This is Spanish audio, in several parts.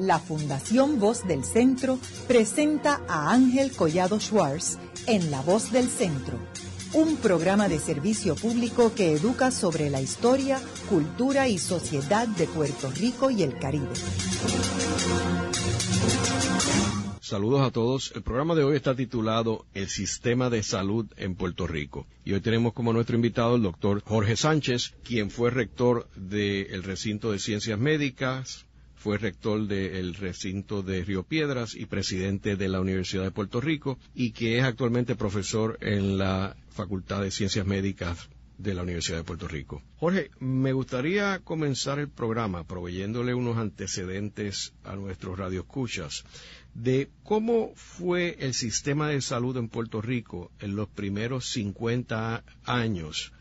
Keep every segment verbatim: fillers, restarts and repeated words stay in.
la Fundación Voz del Centro presenta a Ángel Collado Schwartz en La Voz del Centro, un programa de servicio público que educa sobre la historia, cultura y sociedad de Puerto Rico y el Caribe. Saludos a todos. El programa de hoy está titulado El Sistema de Salud en Puerto Rico. Y hoy tenemos como nuestro invitado el doctor Jorge Sánchez, quien fue rector del recinto de Ciencias Médicas, fue rector del recinto de Río Piedras y presidente de la Universidad de Puerto Rico, y que es actualmente profesor en la Facultad de Ciencias Médicas de la Universidad de Puerto Rico. Jorge, me gustaría comenzar el programa proveyéndole unos antecedentes a nuestros radioescuchas de cómo fue el sistema de salud en Puerto Rico en los primeros cincuenta años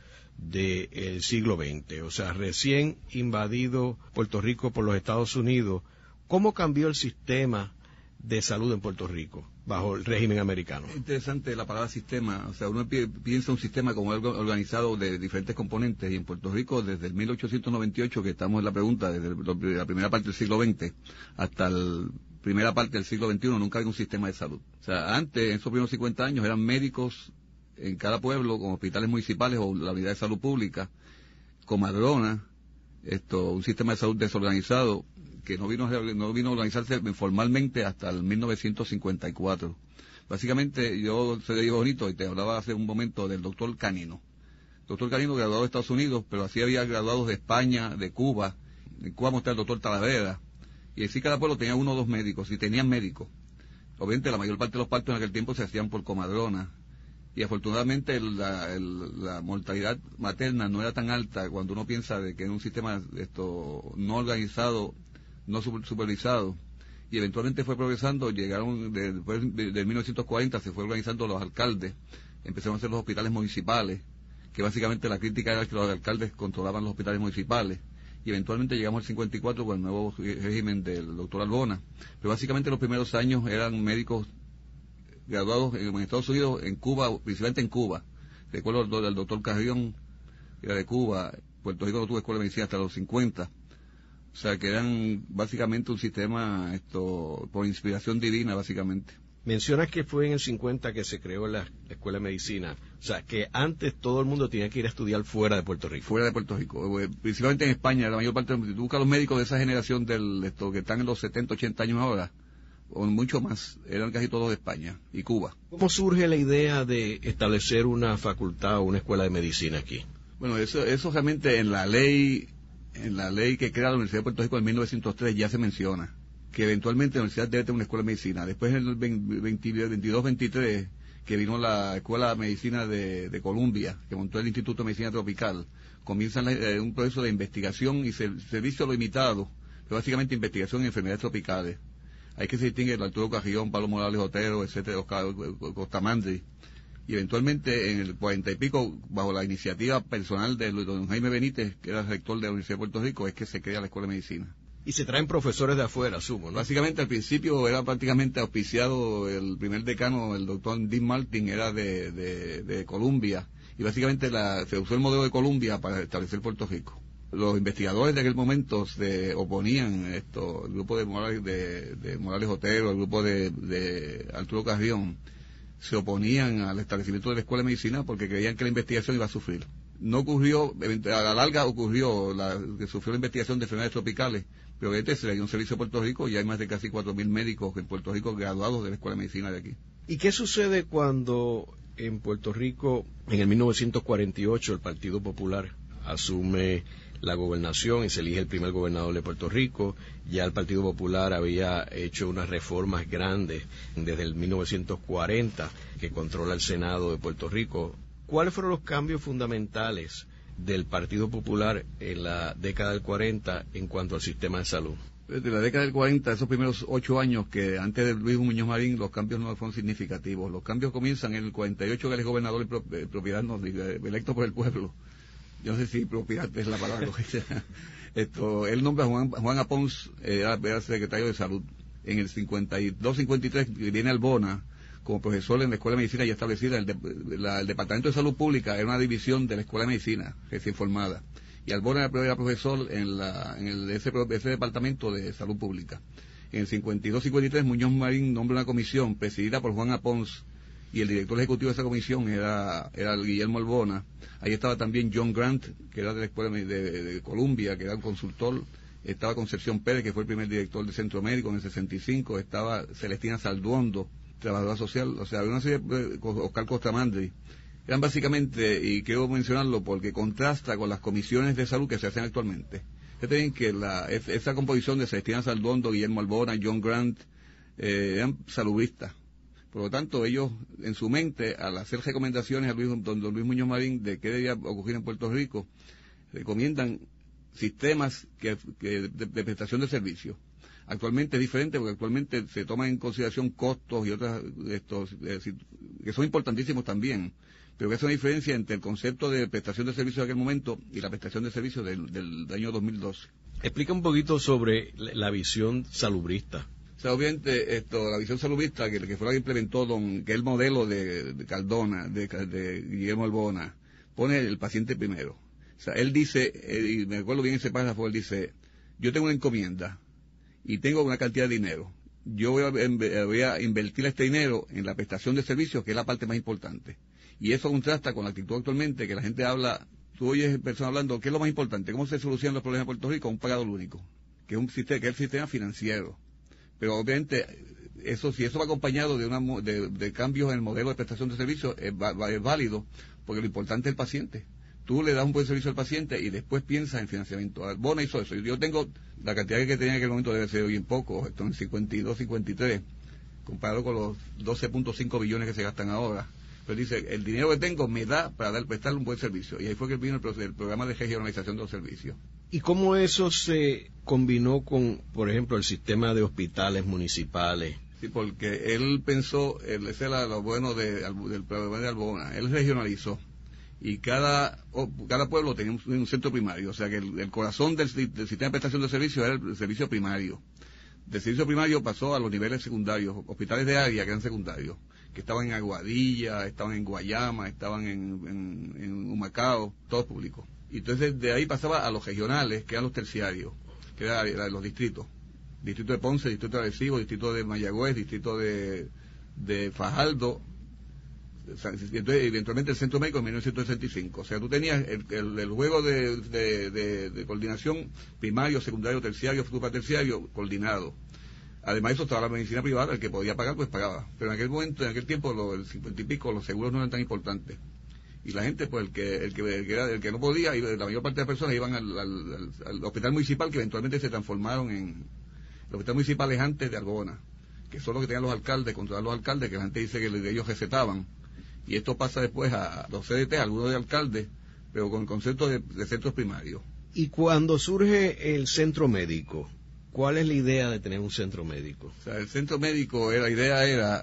del siglo veinte, o sea, recién invadido Puerto Rico por los Estados Unidos. ¿Cómo cambió el sistema de salud en Puerto Rico bajo el régimen americano? Interesante la palabra sistema. O sea, uno pi- piensa un sistema como algo organizado de diferentes componentes, y en Puerto Rico desde el mil ochocientos noventa y ocho, que estamos en la pregunta, desde el, la primera parte del siglo veinte hasta la primera parte del siglo veintiuno, nunca había un sistema de salud. O sea, antes, en esos primeros cincuenta años, eran médicos en cada pueblo, con hospitales municipales o la unidad de salud pública, comadronas, esto, un sistema de salud desorganizado que no vino, no vino a organizarse formalmente hasta el mil novecientos cincuenta y cuatro. Básicamente, yo se le digo bonito, y te hablaba hace un momento del doctor Canino. Doctor Canino, graduado de Estados Unidos, pero así había graduados de España, de Cuba. En Cuba está el doctor Talavera. Y así cada pueblo tenía uno o dos médicos, y tenían médicos. Obviamente, la mayor parte de los partos en aquel tiempo se hacían por comadrona. Y afortunadamente el, la, el, la mortalidad materna no era tan alta cuando uno piensa de que en un sistema esto no organizado, no supervisado, y eventualmente fue progresando. Llegaron, de, después de, de mil novecientos cuarenta se fue organizando los alcaldes, empezaron a hacer los hospitales municipales, que básicamente la crítica era que los alcaldes controlaban los hospitales municipales, y eventualmente llegamos al cincuenta y cuatro con el nuevo régimen del doctor Albona. Pero básicamente los primeros años eran médicos graduados en, en Estados Unidos, en Cuba, principalmente en Cuba. Recuerdo el doctor Carrión, que era de Cuba. Puerto Rico no tuvo escuela de medicina hasta los cincuenta. O sea, que eran básicamente un sistema esto por inspiración divina, básicamente. Mencionas que fue en el cincuenta que se creó la Escuela de Medicina. O sea, que antes todo el mundo tenía que ir a estudiar fuera de Puerto Rico. Fuera de Puerto Rico. Principalmente en España, la mayor parte, si tú buscas los médicos de esa generación del esto que están en los setenta, ochenta años ahora, o mucho más, eran casi todos de España y Cuba. ¿Cómo surge la idea de establecer una facultad o una escuela de medicina aquí? Bueno, eso, eso realmente en la ley, en la ley que crea la Universidad de Puerto Rico en mil novecientos tres ya se menciona que eventualmente la universidad debe tener una escuela de medicina. Después en el veintidós veintitrés, que vino la Escuela de Medicina de, de Columbia, que montó el Instituto de Medicina Tropical, comienza eh, un proceso de investigación y se, servicio limitado, pero básicamente investigación en enfermedades tropicales. Hay que se distingue el Arturo Carrión, Pablo Morales Otero, etcétera, Costamandri. Y eventualmente en el cuarenta y pico, bajo la iniciativa personal de don Jaime Benítez, que era rector de la Universidad de Puerto Rico, es que se crea la Escuela de Medicina. Y se traen profesores de afuera, asumo, ¿no? Básicamente al principio era prácticamente auspiciado, el primer decano, el doctor Dean Martin, era de, de, de Columbia, y básicamente la, se usó el modelo de Columbia para establecer Puerto Rico. Los investigadores de aquel momento se oponían, esto, el grupo de Morales, de, de Morales Otero, el grupo de, de Arturo Carrión, se oponían al establecimiento de la Escuela de Medicina porque creían que la investigación iba a sufrir. No ocurrió, a la larga ocurrió, la, que sufrió la investigación de enfermedades tropicales, pero este se le dio un servicio a Puerto Rico y hay más de casi cuatro mil médicos en Puerto Rico graduados de la Escuela de Medicina de aquí. ¿Y qué sucede cuando en Puerto Rico, en el mil novecientos cuarenta y ocho, el Partido Popular asume la gobernación y se elige el primer gobernador de Puerto Rico? Ya el Partido Popular había hecho unas reformas grandes desde el mil novecientos cuarenta que controla el Senado de Puerto Rico. ¿Cuáles fueron los cambios fundamentales del Partido Popular en la década del cuarenta en cuanto al sistema de salud? Desde la década del cuarenta, esos primeros ocho años, que antes de Luis Muñoz Marín, los cambios no fueron significativos. Los cambios comienzan en el cuarenta y ocho, que él es gobernador de propiedad, no, electo por el pueblo. Yo no sé si propiedad es la palabra. Esto, él nombra a Juan, Juan Apons, era, era secretario de Salud. En el cincuenta y dos cincuenta y tres viene Albona como profesor en la Escuela de Medicina ya establecida. El, de, la, el Departamento de Salud Pública era una división de la Escuela de Medicina recién formada. Y Albona era profesor en, la, en el, ese, ese Departamento de Salud Pública. En el cincuenta y dos cincuenta y tres Muñoz Marín nombra una comisión presidida por Juan Apons, y el director ejecutivo de esa comisión era, era Guillermo Albona. Ahí estaba también John Grant, que era de la Escuela de, de, de Columbia, que era un consultor. Estaba Concepción Pérez, que fue el primer director del Centro Médico en el sesenta y cinco. Estaba Celestina Salduondo, trabajadora social. O sea, había una serie de Oscar Costamandri. Eran básicamente, y quiero mencionarlo porque contrasta con las comisiones de salud que se hacen actualmente. Ustedes ven que la, esa composición de Celestina Salduondo, Guillermo Albona, John Grant, eh, eran salubristas. Por lo tanto, ellos, en su mente, al hacer recomendaciones a Luis, don, don Luis Muñoz Marín de qué debía ocurrir en Puerto Rico, recomiendan sistemas que, que de, de prestación de servicios. Actualmente es diferente porque actualmente se toman en consideración costos y otras estos eh, que son importantísimos también, pero que es una diferencia entre el concepto de prestación de servicios de aquel momento y la prestación de servicios del, del, del año dos mil doce. Explica un poquito sobre la visión salubrista. O sea, obviamente, esto, la visión saludista, que, que fue la que implementó don, que es el modelo de, de Cardona, de, de Guillermo Albona, pone el paciente primero. O sea, él dice, eh, y me acuerdo bien ese párrafo, él dice, yo tengo una encomienda y tengo una cantidad de dinero. Yo voy a, voy a invertir este dinero en la prestación de servicios, que es la parte más importante. Y eso contrasta con la actitud actualmente, que la gente habla, tú oyes personas hablando, ¿qué es lo más importante? ¿Cómo se solucionan los problemas de Puerto Rico? Un pagador único, que es un sistema, que es el sistema financiero. Pero obviamente, eso si eso va acompañado de, una, de, de cambios en el modelo de prestación de servicios, es, es válido, porque lo importante es el paciente. Tú le das un buen servicio al paciente y después piensas en financiamiento. Albona hizo eso. Yo tengo la cantidad que tenía en aquel momento, debe ser hoy en poco, esto en cincuenta y dos, cincuenta y tres, comparado con los doce punto cinco billones que se gastan ahora. Pero dice, el dinero que tengo me da para dar, prestarle un buen servicio. Y ahí fue que vino el, el programa de regionalización de los servicios. ¿Y cómo eso se combinó con, por ejemplo, el sistema de hospitales municipales? Sí, porque él pensó, él, ese era lo bueno de, del programa de Albona, él regionalizó. Y cada cada pueblo tenía un, un centro primario, o sea que el, el corazón del, del sistema de prestación de servicios era el, el servicio primario. Del servicio primario pasó a los niveles secundarios, hospitales de área que eran secundarios, que estaban en Aguadilla, estaban en Guayama, estaban en, en, en Humacao, todo público. Y entonces de ahí pasaba a los regionales, que eran los terciarios, que eran era los distritos. Distrito de Ponce, distrito de Arecibo, distrito de Mayagüez, distrito de, de Fajardo, entonces, eventualmente el Centro Médico en mil novecientos sesenta y cinco. O sea, tú tenías el, el, el juego de, de, de, de coordinación primario, secundario, terciario, supraterciario, coordinado. Además de eso estaba la medicina privada, el que podía pagar, pues pagaba. Pero en aquel momento, en aquel tiempo, lo, el cincuenta y pico, los seguros no eran tan importantes. Y la gente, pues el que el que, el que, era, el que no podía, y la mayor parte de las personas iban al, al, al, al hospital municipal, que eventualmente se transformaron en... Los hospitales municipales antes de Albona, que son los que tenían los alcaldes, controlar los alcaldes, que la gente dice que ellos recetaban. Y esto pasa después a los C D T, algunos de alcaldes, pero con el concepto de, de centros primarios. Y cuando surge el centro médico, ¿cuál es la idea de tener un centro médico? O sea, el centro médico, la idea era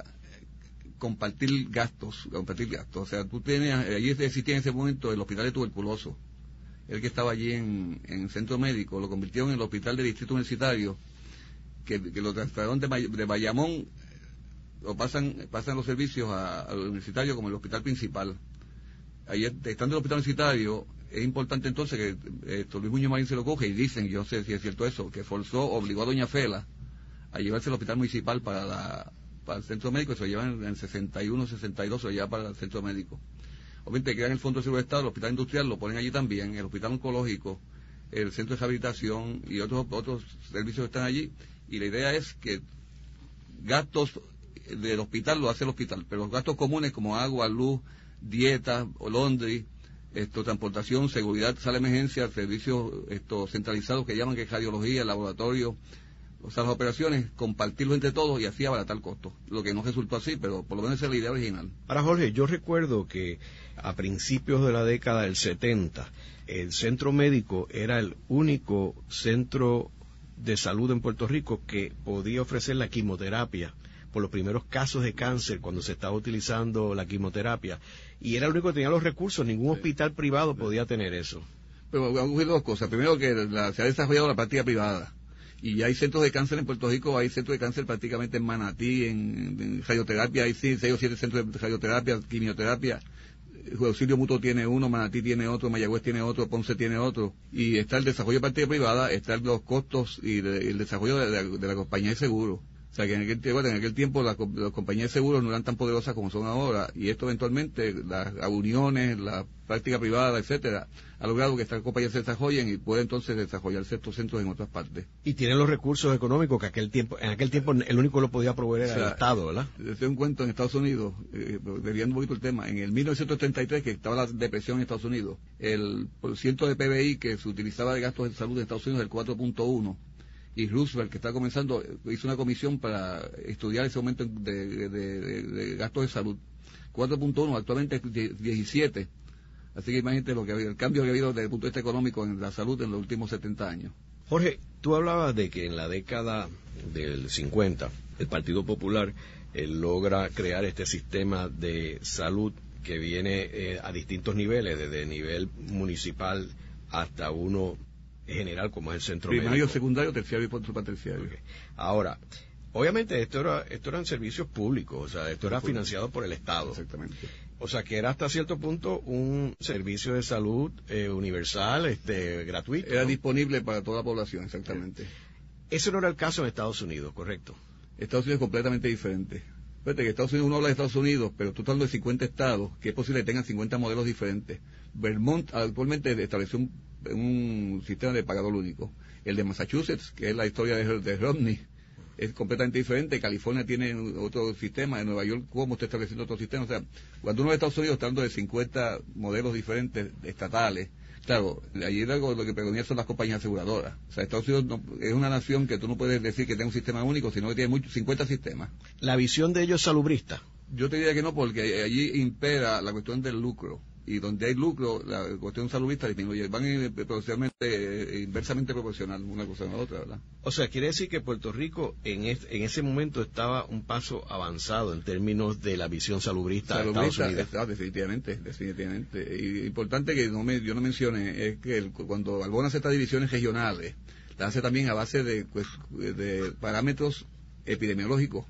compartir gastos, compartir gastos. O sea, tú tenías, allí existía en ese momento el hospital de tuberculoso. El que estaba allí en, en el centro médico, lo convirtieron en el hospital de distrito universitario, que, que lo trasladaron de, de Bayamón, o pasan pasan los servicios al universitario como el hospital principal. Ahí, estando el hospital universitario, es importante entonces que esto, Luis Muñoz Marín se lo coge y dicen, yo sé si es cierto eso, que forzó, obligó a doña Fela a llevarse al hospital municipal para la para el centro médico, y se lo llevan en el sesenta y uno, sesenta y dos, se lo llevan para el centro médico. Obviamente crean el Fondo de Seguro de Estado, el hospital industrial lo ponen allí también, el hospital oncológico, el centro de rehabilitación y otros otros servicios están allí, y la idea es que gastos del hospital lo hace el hospital, pero los gastos comunes como agua, luz, dieta, laundry, esto, transportación, seguridad, sala de emergencia, servicios esto, centralizados que llaman que es radiología, laboratorio, o sea, las operaciones, compartirlo entre todos y así abaratar costos, lo que no resultó así, pero por lo menos esa es la idea original. Ahora, Jorge, yo recuerdo que a principios de la década del setenta, el centro médico era el único centro de salud en Puerto Rico que podía ofrecer la quimioterapia por los primeros casos de cáncer cuando se estaba utilizando la quimioterapia, y era el único que tenía los recursos, ningún sí. hospital privado sí. podía tener eso. Pero han ocurrido dos cosas. Primero, que la, se ha desarrollado la práctica privada, y ya hay centros de cáncer en Puerto Rico, hay centros de cáncer prácticamente en Manatí, en, en radioterapia, hay seis o siete centros de radioterapia, quimioterapia, Auxilio Mutuo tiene uno, Manatí tiene otro, Mayagüez tiene otro, Ponce tiene otro, y está el desarrollo de partida privada, están los costos y de, el desarrollo de, de, de la compañía de seguros. O sea que en aquel, bueno, en aquel tiempo las, las compañías de seguros no eran tan poderosas como son ahora, y esto eventualmente, las uniones, la práctica privada, etcétera, ha logrado que estas compañías se desarrollen y puede entonces desarrollarse estos centros en otras partes. Y tienen los recursos económicos que aquel tiempo, en aquel tiempo el único que lo podía proveer era o sea, el Estado, ¿verdad? Desde un cuento en Estados Unidos, eh, desviando un poquito el tema, en el mil novecientos treinta y tres, que estaba la depresión en Estados Unidos, el porciento de P B I que se utilizaba de gastos de salud en Estados Unidos es el cuatro punto uno. Y Roosevelt, que está comenzando, hizo una comisión para estudiar ese aumento de, de, de, de gastos de salud. cuatro punto uno, actualmente es diecisiete. Así que imagínate lo que ha habido, el cambio que ha habido desde el punto de vista económico en la salud en los últimos setenta años. Jorge, tú hablabas de que en la década del cincuenta, el Partido Popular eh, logra crear este sistema de salud que viene eh, a distintos niveles, desde nivel municipal hasta uno general como es el centro primario, médico. Secundario, terciario y superterciario. Okay. Ahora, obviamente esto era, esto eran servicios públicos, o sea, esto era financiado por el Estado. Exactamente. O sea, que era hasta cierto punto un servicio de salud eh, universal, este, gratuito. Era ¿no? disponible para toda la población, exactamente. Sí. Eso no era el caso en Estados Unidos, ¿correcto? Estados Unidos es completamente diferente. Fíjate que Estados Unidos, uno habla de Estados Unidos, pero tú estás hablando de cincuenta estados, que es posible que tengan cincuenta modelos diferentes. Vermont actualmente estableció un, un sistema de pagador único. El de Massachusetts, que es la historia de, de Romney, es completamente diferente. California tiene otro sistema, en Nueva York como está estableciendo otro sistema. O sea, cuando uno de Estados Unidos está hablando de cincuenta modelos diferentes estatales, claro, allí algo lo que predomina son las compañías aseguradoras. O sea, Estados Unidos no, es una nación que tú no puedes decir que tenga un sistema único, sino que tiene muchos, cincuenta sistemas. ¿La visión de ellos es salubrista? Yo te diría que no, porque allí impera la cuestión del lucro. Y donde hay lucro, la cuestión salubrista disminuye. Van proporcionalmente, eh, inversamente proporcional una cosa a la otra, ¿verdad? O sea, quiere decir que Puerto Rico en, es, en ese momento estaba un paso avanzado en términos de la visión salubrista, salubrista de Estados Unidos. Está, definitivamente, definitivamente. Y importante que no me, yo no mencione es que el, cuando Albona hace estas divisiones regionales, las hace también a base de, pues, de parámetros epidemiológicos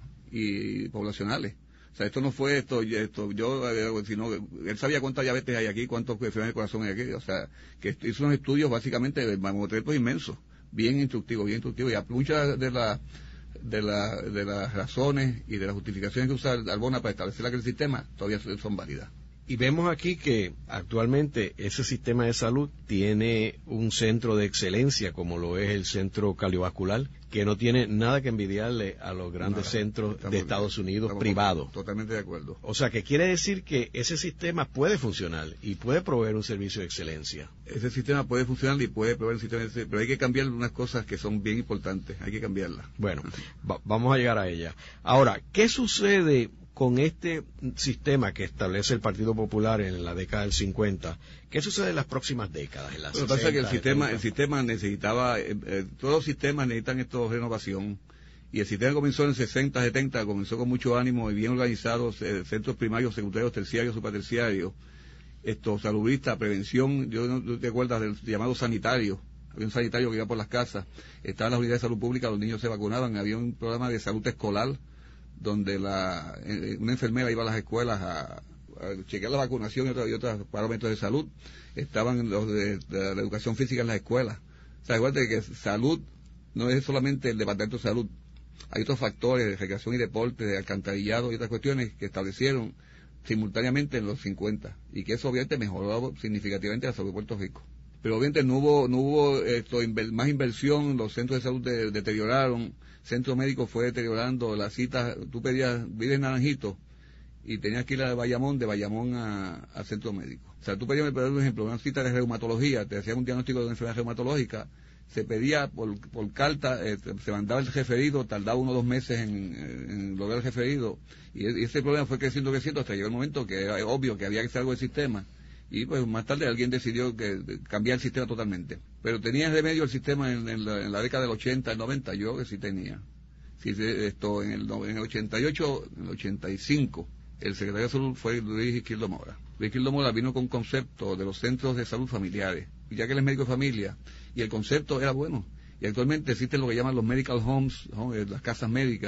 y poblacionales. O sea, esto no fue esto, esto yo, sino él sabía cuánta diabetes hay aquí, cuántos enfermedades de corazón hay aquí, o sea, que hizo unos estudios básicamente de mamotretos inmensos, bien instructivos, bien instructivos, y a muchas de las de la, de las razones y de las justificaciones que usa Albona para establecer aquel sistema todavía son válidas. Y vemos aquí que actualmente ese sistema de salud tiene un centro de excelencia como lo es el centro cardiovascular, que no tiene nada que envidiarle a los grandes nada, centros estamos, de Estados Unidos privados. Totalmente de acuerdo. O sea, que quiere decir que ese sistema puede funcionar y puede proveer un servicio de excelencia. Ese sistema puede funcionar y puede proveer un sistema de excelencia, pero hay que cambiar unas cosas que son bien importantes, hay que cambiarlas. Bueno, va, vamos a llegar a ellas. Ahora, ¿qué sucede con este sistema que establece el Partido Popular en la década del cincuenta? ¿Qué sucede en las próximas décadas? En las Lo que pasa es que el sistema, el sistema necesitaba, eh, eh, todos los sistemas necesitan esto renovación, y el sistema comenzó en sesenta, setenta, comenzó con mucho ánimo y bien organizado, eh, centros primarios, secundarios, terciarios, superterciarios, esto, salubrista, prevención. Yo no, no te acuerdas del llamado sanitario. Había un sanitario que iba por las casas, estaban las unidades de salud pública, los niños se vacunaban, había un programa de salud escolar, donde la, una enfermera iba a las escuelas a, a chequear la vacunación y otros, y otros parámetros de salud. Estaban los de, de la educación física en las escuelas. O sea, igual de que salud no es solamente el departamento de salud. Hay otros factores de recreación y deporte, de alcantarillado y otras cuestiones que establecieron simultáneamente en los cincuenta, y que eso obviamente mejoró significativamente la salud de Puerto Rico. Pero obviamente no hubo, no hubo esto, inver, más inversión, los centros de salud de, deterioraron, centro médico fue deteriorando, las citas, tú pedías, vives en Naranjito, y tenías que ir a Bayamón, de Bayamón a, a centro médico. O sea, tú pedías, por ejemplo, una cita de reumatología, te hacían un diagnóstico de una enfermedad reumatológica, se pedía por, por carta, eh, se mandaba el referido, tardaba uno o dos meses en, en lograr el referido, y, y ese problema fue creciendo, creciendo, hasta llegó el momento que era obvio que había que hacer algo del sistema. Y pues más tarde alguien decidió que cambiar el sistema totalmente. Pero tenía remedio el sistema en, en, la, en la década del ochenta, el noventa, yo que sí tenía. Sí, esto, en, el, en el ochenta y ocho, en el ochenta y cinco, el secretario de Salud fue Luis Izquierdo Mora. Luis Izquierdo Mora vino con un concepto de los centros de salud familiares, ya que él es médico de familia, y el concepto era bueno. Y actualmente existen lo que llaman los medical homes, ¿no? Las casas médicas,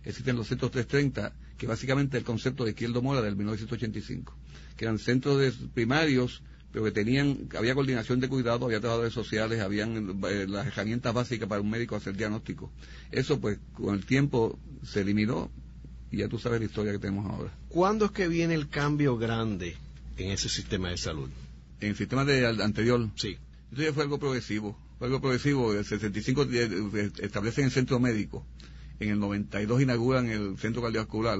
existen los centros trescientos treinta, que básicamente es el concepto de Izquierdo Mora del mil novecientos ochenta y cinco, que eran centros de primarios, pero que tenían, había coordinación de cuidado, había trabajadores sociales, habían eh, las herramientas básicas para un médico hacer diagnóstico. Eso pues con el tiempo se eliminó y ya tú sabes la historia que tenemos ahora. ¿Cuándo es que viene el cambio grande en ese sistema de salud? En el sistema de, anterior, sí. Esto ya fue algo progresivo, fue algo progresivo, en el sesenta y cinco establecen el centro médico, en el noventa y dos inauguran el centro cardiovascular.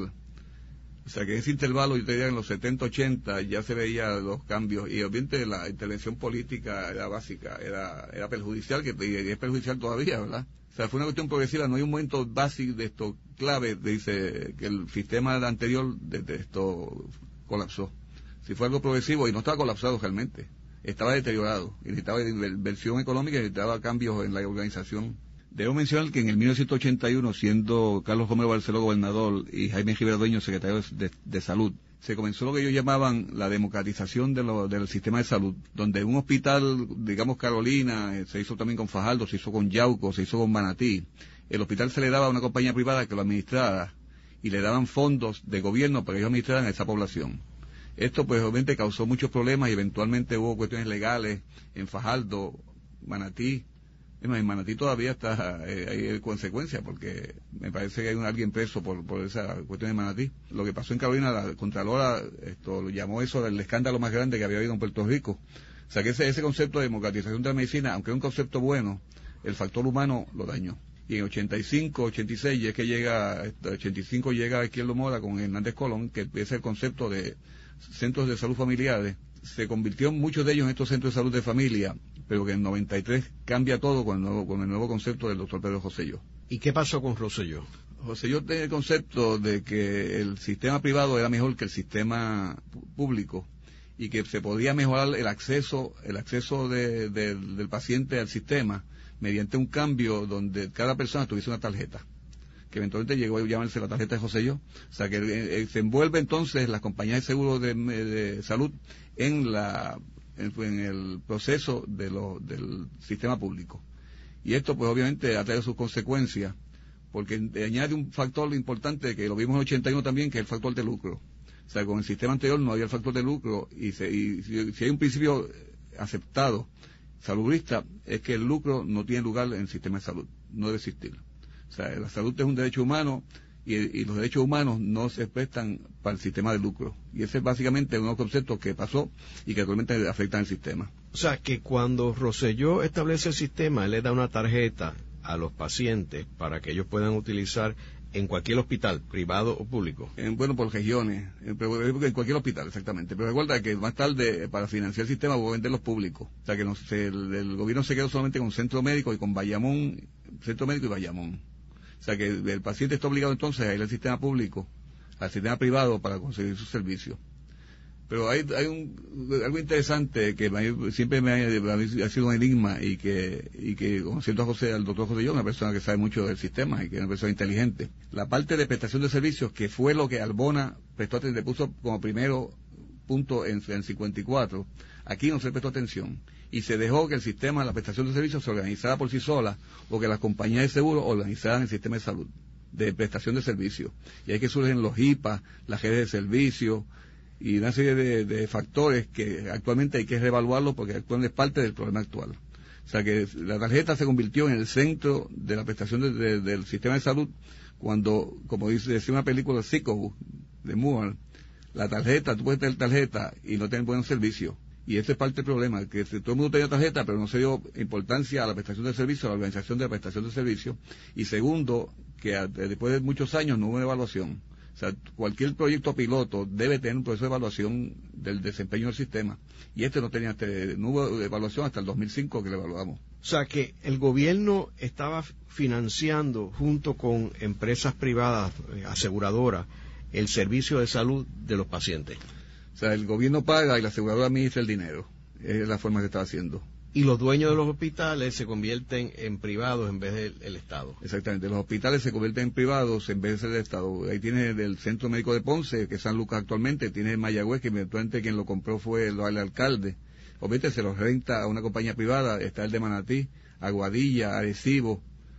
O sea que en ese intervalo, yo te diría, en los setenta, ochenta ya se veían los cambios, y obviamente la intervención política era básica, era era perjudicial, que y es perjudicial todavía, ¿verdad? O sea, fue una cuestión progresiva, no hay un momento básico de esto clave, dice que el sistema anterior de, de esto colapsó. Si fue algo progresivo, y no estaba colapsado realmente, estaba deteriorado, y necesitaba inversión económica y necesitaba cambios en la organización. Debo mencionar que en el mil novecientos ochenta y uno, siendo Carlos Romero Barceló gobernador y Jaime Rivera Dueño secretario de, de Salud, se comenzó lo que ellos llamaban la democratización de lo, del sistema de salud, donde un hospital, digamos Carolina, eh, se hizo también con Fajardo, se hizo con Yauco, se hizo con Manatí. El hospital se le daba a una compañía privada que lo administrara y le daban fondos de gobierno para que ellos administraran a esa población. Esto pues obviamente causó muchos problemas y eventualmente hubo cuestiones legales en Fajardo, Manatí. En Manatí todavía está, eh, hay consecuencias, porque me parece que hay un, alguien preso por, por esa cuestión de Manatí. Lo que pasó en Carolina, la Contralora esto, lo llamó eso el escándalo más grande que había habido en Puerto Rico. O sea que ese, ese concepto de democratización de la medicina, aunque es un concepto bueno, el factor humano lo dañó. Y en ochenta y cinco, ochenta y seis, y es que llega, ochenta y cinco llega a Izquierdo Mora con Hernández Colón, que es el concepto de centros de salud familiares. Se convirtió muchos de ellos en estos centros de salud de familia, pero que en noventa y tres cambia todo con el nuevo, con el nuevo concepto del doctor Pedro Rosselló. ¿Y qué pasó con Rosselló? Rosselló tenía el concepto de que el sistema privado era mejor que el sistema público y que se podía mejorar el acceso, el acceso de, de, del paciente al sistema mediante un cambio donde cada persona tuviese una tarjeta, que eventualmente llegó a llamarse la tarjeta de Rosselló. O sea que eh, se envuelve entonces las compañías de seguro de, de salud en la en, en el proceso de lo, del sistema público. Y esto pues obviamente ha traído sus consecuencias, porque añade un factor importante que lo vimos en el ochenta y uno también, que es el factor de lucro. O sea, con el sistema anterior no había el factor de lucro, y, se, y si, si hay un principio aceptado, salubrista, es que el lucro no tiene lugar en el sistema de salud, no debe existir. O sea, la salud es un derecho humano, y, y los derechos humanos no se prestan para el sistema de lucro. Y ese es básicamente uno de los conceptos que pasó y que actualmente afectan el sistema. O sea, que cuando Rosselló establece el sistema, él le da una tarjeta a los pacientes para que ellos puedan utilizar en cualquier hospital, privado o público. En, bueno, por regiones, en, en cualquier hospital, exactamente. Pero recuerda que más tarde, para financiar el sistema, voy a vender los públicos. O sea, que no, se, el, el gobierno se quedó solamente con Centro Médico y con Bayamón, Centro Médico y Bayamón. O sea que el paciente está obligado entonces a ir al sistema público, al sistema privado para conseguir sus servicios. Pero hay, hay un, algo interesante que me, siempre me ha, ha sido un enigma y que, y que conociendo a José, al doctor José Yo, una persona que sabe mucho del sistema y que es una persona inteligente. La parte de prestación de servicios, que fue lo que Albona prestó, le puso como primero punto en, en cincuenta y cuatro, aquí no se prestó atención. Y se dejó que el sistema de la prestación de servicios se organizara por sí sola, o que las compañías de seguro organizaran el sistema de salud, de prestación de servicios. Y ahí que surgen los I P A, las redes de servicios, y una serie de, de factores que actualmente hay que reevaluarlos porque actualmente es parte del problema actual. O sea que la tarjeta se convirtió en el centro de la prestación de, de, del sistema de salud cuando, como dice, decía una película Psycho de Moore, la tarjeta, tú puedes tener tarjeta y no tener buen servicio. Y ese es parte del problema, que todo el mundo tenía tarjeta, pero no se dio importancia a la prestación de servicio, a la organización de la prestación de servicio. Y segundo, que a, después de muchos años no hubo una evaluación. O sea, cualquier proyecto piloto debe tener un proceso de evaluación del desempeño del sistema. Y este no tenía, este, no hubo evaluación hasta el dos mil cinco que lo evaluamos. O sea, que el gobierno estaba financiando, junto con empresas privadas, eh, aseguradoras, el servicio de salud de los pacientes. O sea, el gobierno paga y la aseguradora administra el dinero. Es la forma que está haciendo. Y los dueños de los hospitales se convierten en privados en vez del el Estado. Exactamente, los hospitales se convierten en privados en vez de ser del Estado. Ahí tiene el Centro Médico de Ponce, que es San Lucas actualmente, tiene Mayagüez, que eventualmente quien lo compró fue el, el alcalde. Obviamente se los renta a una compañía privada, está el de Manatí, Aguadilla, Arecibo.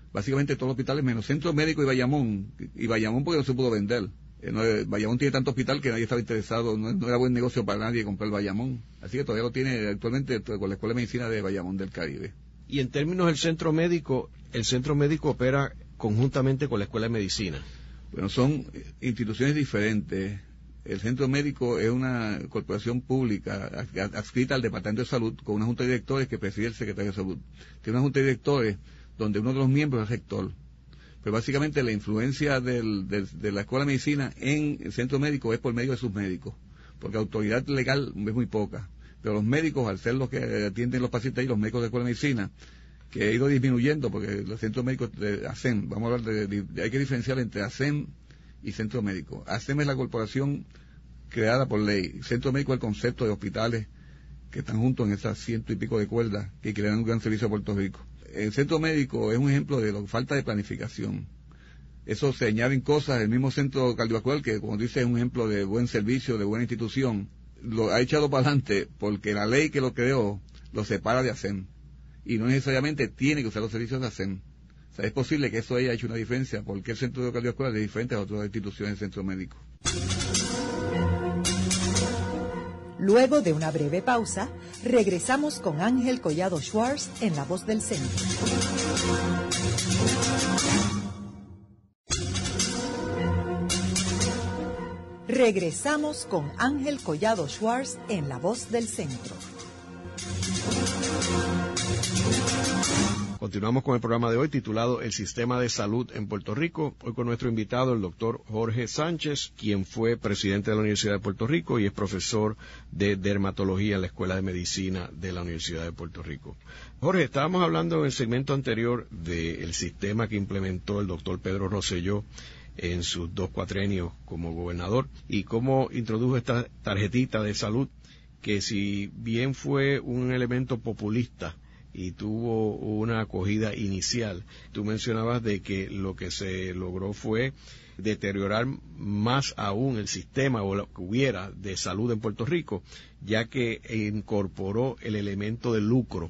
básicamente todos los hospitales menos Centro Médico y Bayamón, y Bayamón porque no se pudo vender. Eh, no, Bayamón tiene tanto hospital que nadie estaba interesado, no, no era buen negocio para nadie comprar Bayamón, así que todavía lo tiene actualmente con la Escuela de Medicina de Bayamón del Caribe. Y en términos del centro médico, el centro médico opera conjuntamente con la Escuela de Medicina. Bueno, son instituciones diferentes. El centro médico es una corporación pública adscrita al Departamento de Salud con una junta de directores que preside el secretario de Salud. Tiene una junta de directores donde uno de los miembros es rector. Pero básicamente la influencia del, del, de la Escuela de Medicina en el centro médico es por medio de sus médicos, porque autoridad legal es muy poca. Pero los médicos, al ser los que atienden los pacientes ahí, los médicos de la Escuela de Medicina, que ha ido disminuyendo, porque los centros médicos de A S E M, vamos a hablar de, de, de hay que diferenciar entre A S E M y centro médico. A S E M es la corporación creada por ley. Centro médico es el concepto de hospitales que están juntos en esas ciento y pico de cuerdas que crean un gran servicio a Puerto Rico. El centro médico es un ejemplo de la falta de planificación. Eso se añaden cosas, el mismo centro cardiovascular, que como dice es un ejemplo de buen servicio, de buena institución, lo ha echado para adelante porque la ley que lo creó lo separa de A S E M. Y no necesariamente tiene que usar los servicios de A S E M. O sea, es posible que eso haya hecho una diferencia, porque el centro cardiovascular es diferente a otras instituciones del centro médico. Luego de una breve pausa, regresamos con Ángel Collado Schwartz en La Voz del Centro. Regresamos con Ángel Collado Schwartz en La Voz del Centro. Continuamos con el programa de hoy titulado El Sistema de Salud en Puerto Rico. Hoy con nuestro invitado, el doctor Jorge Sánchez, quien fue presidente de la Universidad de Puerto Rico y es profesor de dermatología en la Escuela de Medicina de la Universidad de Puerto Rico. Jorge, estábamos hablando en el segmento anterior del sistema que implementó el doctor Pedro Rosselló en sus dos cuatrenios como gobernador y cómo introdujo esta tarjetita de salud que, si bien fue un elemento populista y tuvo una acogida inicial, tú mencionabas de que lo que se logró fue deteriorar más aún el sistema o lo que hubiera de salud en Puerto Rico, ya que incorporó el elemento de lucro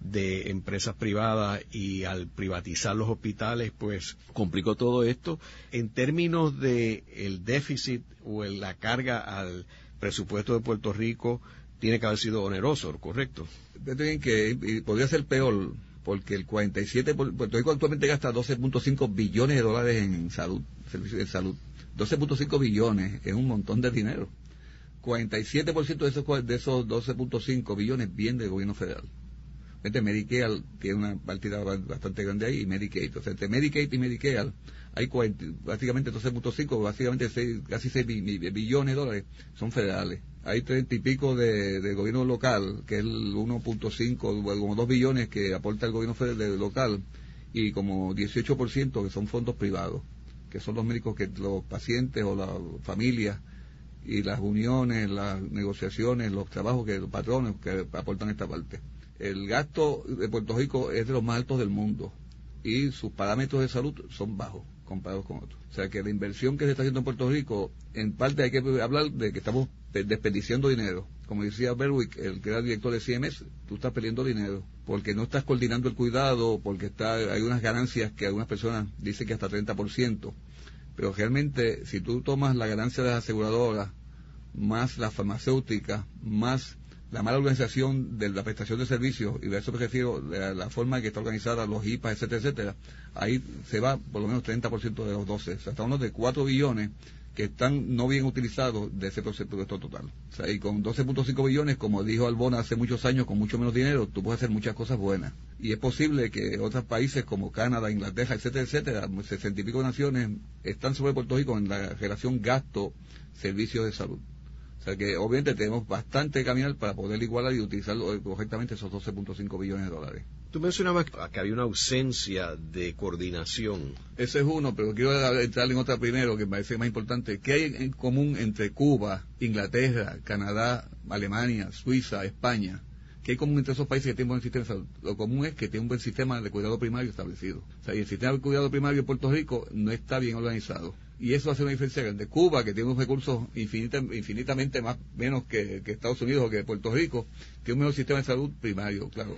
de empresas privadas, y al privatizar los hospitales pues complicó todo esto en términos de el déficit o el, la carga al presupuesto de Puerto Rico. Tiene que haber sido oneroso, ¿correcto? Fíjate que y podría ser peor, porque el cuarenta y siete por ciento, Puerto Rico actualmente gasta doce punto cinco billones de dólares en salud, servicios de salud. doce punto cinco billones es un montón de dinero. cuarenta y siete por ciento de esos, de esos doce punto cinco billones viene del gobierno federal. Este Medicare tiene una partida bastante grande ahí, y Medicaid. O sea, entre Medicaid y Medicare hay cuarenta, básicamente doce punto cinco, básicamente seis, casi seis billones de dólares son federales. Hay treinta y pico de, de gobierno local, que es el uno punto cinco, como dos billones que aporta el gobierno federal de local, y como dieciocho por ciento que son fondos privados, que son los médicos que los pacientes o las familias y las uniones, las negociaciones, los trabajos que los patrones que aportan esta parte. El gasto de Puerto Rico es de los más altos del mundo y sus parámetros de salud son bajos comparados con otros. O sea que la inversión que se está haciendo en Puerto Rico, en parte hay que hablar de que estamos desperdiciando dinero. Como decía Berwick, el que era director de C M S, tú estás perdiendo dinero porque no estás coordinando el cuidado, porque está hay unas ganancias que algunas personas dicen que hasta treinta por ciento, pero realmente si tú tomas la ganancia de las aseguradoras, más la farmacéutica, más la mala organización de la prestación de servicios, y a eso me refiero, la, la forma en que está organizada, los I P A, etcétera, etcétera, ahí se va por lo menos treinta por ciento de los doce. O sea, estamos hablando de cuatro billones que están no bien utilizados de ese presupuesto total. O sea, y con doce punto cinco billones, como dijo Albona hace muchos años, con mucho menos dinero, tú puedes hacer muchas cosas buenas. Y es posible que otros países como Canadá, Inglaterra, etcétera, etcétera, sesenta y pico naciones están sobre Puerto Rico en la relación gasto-servicios de salud. O sea que obviamente tenemos bastante que caminar para poder igualar y utilizar correctamente esos doce punto cinco billones de dólares. Tú mencionabas que había una ausencia de coordinación. Ese es uno, pero quiero entrar en otra primero, que me parece más importante. ¿Qué hay en común entre Cuba, Inglaterra, Canadá, Alemania, Suiza, España? ¿Qué hay común entre esos países que tienen un buen sistema de salud? Lo común es que tienen un buen sistema de cuidado primario establecido. O sea, y el sistema de cuidado primario en Puerto Rico no está bien organizado. Y eso hace una diferencia grande. Cuba, que tiene unos recursos infinita, infinitamente más menos que, que Estados Unidos o que Puerto Rico, tiene un mejor sistema de salud primario, claro.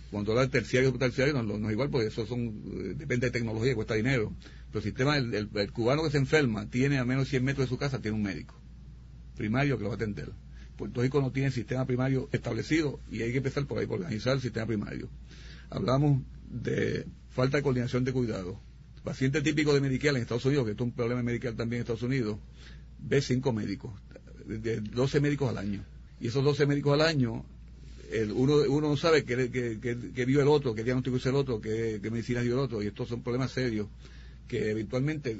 Cuando habla de terciario y terciario no, no es igual, porque eso son, eh, depende de tecnología, cuesta dinero. Pero el sistema, el, el, el cubano que se enferma tiene a menos de cien metros de su casa, tiene un médico primario que lo va a atender. Puerto Rico no tiene sistema primario establecido y hay que empezar por ahí, por organizar el sistema primario. Hablamos de falta de coordinación de cuidado. Paciente típico de Medicare en Estados Unidos, que esto es un problema de Medicare también en Estados Unidos, ve cinco médicos, de doce médicos al año. Y esos doce médicos al año, el, uno, uno no sabe qué, qué, qué, qué vio el otro, qué diagnóstico hizo el otro, qué, qué medicina dio el otro, y estos son problemas serios que eventualmente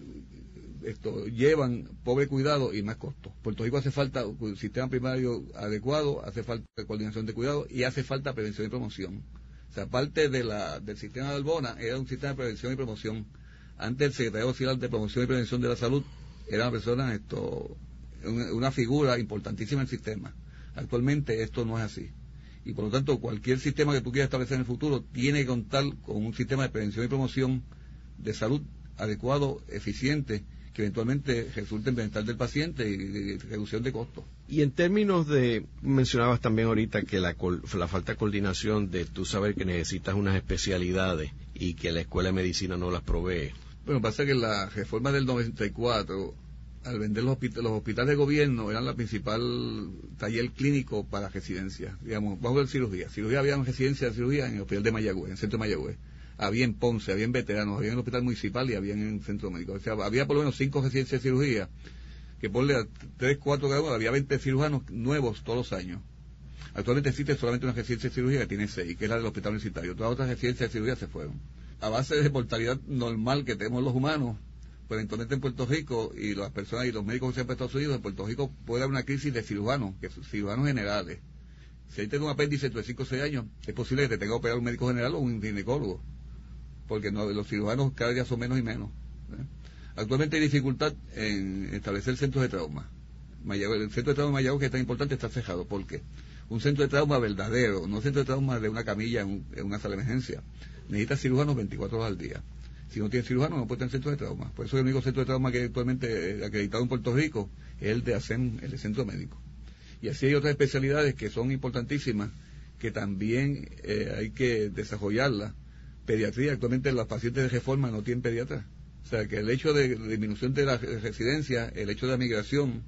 esto llevan pobre cuidado y más costos. Puerto Rico hace falta un sistema primario adecuado, hace falta coordinación de cuidado y hace falta prevención y promoción. O sea, parte de la, del sistema de Albona era un sistema de prevención y promoción. Antes el secretario auxiliar de promoción y prevención de la salud era una persona, esto, una, una figura importantísima en el sistema. Actualmente esto no es así. Y por lo tanto, cualquier sistema que tú quieras establecer en el futuro tiene que contar con un sistema de prevención y promoción de salud adecuado, eficiente, que eventualmente resulte en bienestar del paciente y reducción de costos. Y en términos de, mencionabas también ahorita que la, la falta de coordinación de tú saber que necesitas unas especialidades y que la escuela de medicina no las provee. Bueno, pasa que la reforma del noventa y cuatro, al vender los, hospitales, los hospitales de gobierno, eran la principal taller clínico para residencias. Digamos, vamos a ver cirugía. Cirugía había en residencia de cirugía en el hospital de Mayagüez, en el centro de Mayagüez. Había en Ponce, había en veteranos, había en el hospital municipal y había en el centro médico. O sea, había por lo menos cinco residencias de cirugía, que ponle a tres, cuatro grados, había veinte cirujanos nuevos todos los años. Actualmente existe solamente una residencia de cirugía que tiene seis, que es la del hospital universitario. Todas las otras residencias de cirugía se fueron. A base de mortalidad normal que tenemos los humanos, pues eventualmente en Puerto Rico, y las personas y los médicos que se han prestado Estados Unidos, en Puerto Rico puede haber una crisis de cirujanos, que son cirujanos generales. Si hay un apéndice entre cinco o seis años, es posible que te tenga que operar un médico general o un ginecólogo, porque no, los cirujanos cada día son menos y menos. ¿eh? Actualmente hay dificultad en establecer centros de trauma. Mayagüez, el centro de trauma de Mayagüez, que es tan importante, está cerrado. ¿Por qué? Un centro de trauma verdadero, no un centro de trauma de una camilla en, un, en una sala de emergencia. Necesita cirujanos veinticuatro horas al día. Si no tiene cirujano, no puede tener centro de trauma. Por eso el único centro de trauma que actualmente acreditado en Puerto Rico es el de A S E M, el de centro médico. Y así hay otras especialidades que son importantísimas, que también eh, hay que desarrollarlas. Pediatría, actualmente los pacientes de reforma no tienen pediatra. O sea, que el hecho de disminución de la residencia, el hecho de la migración,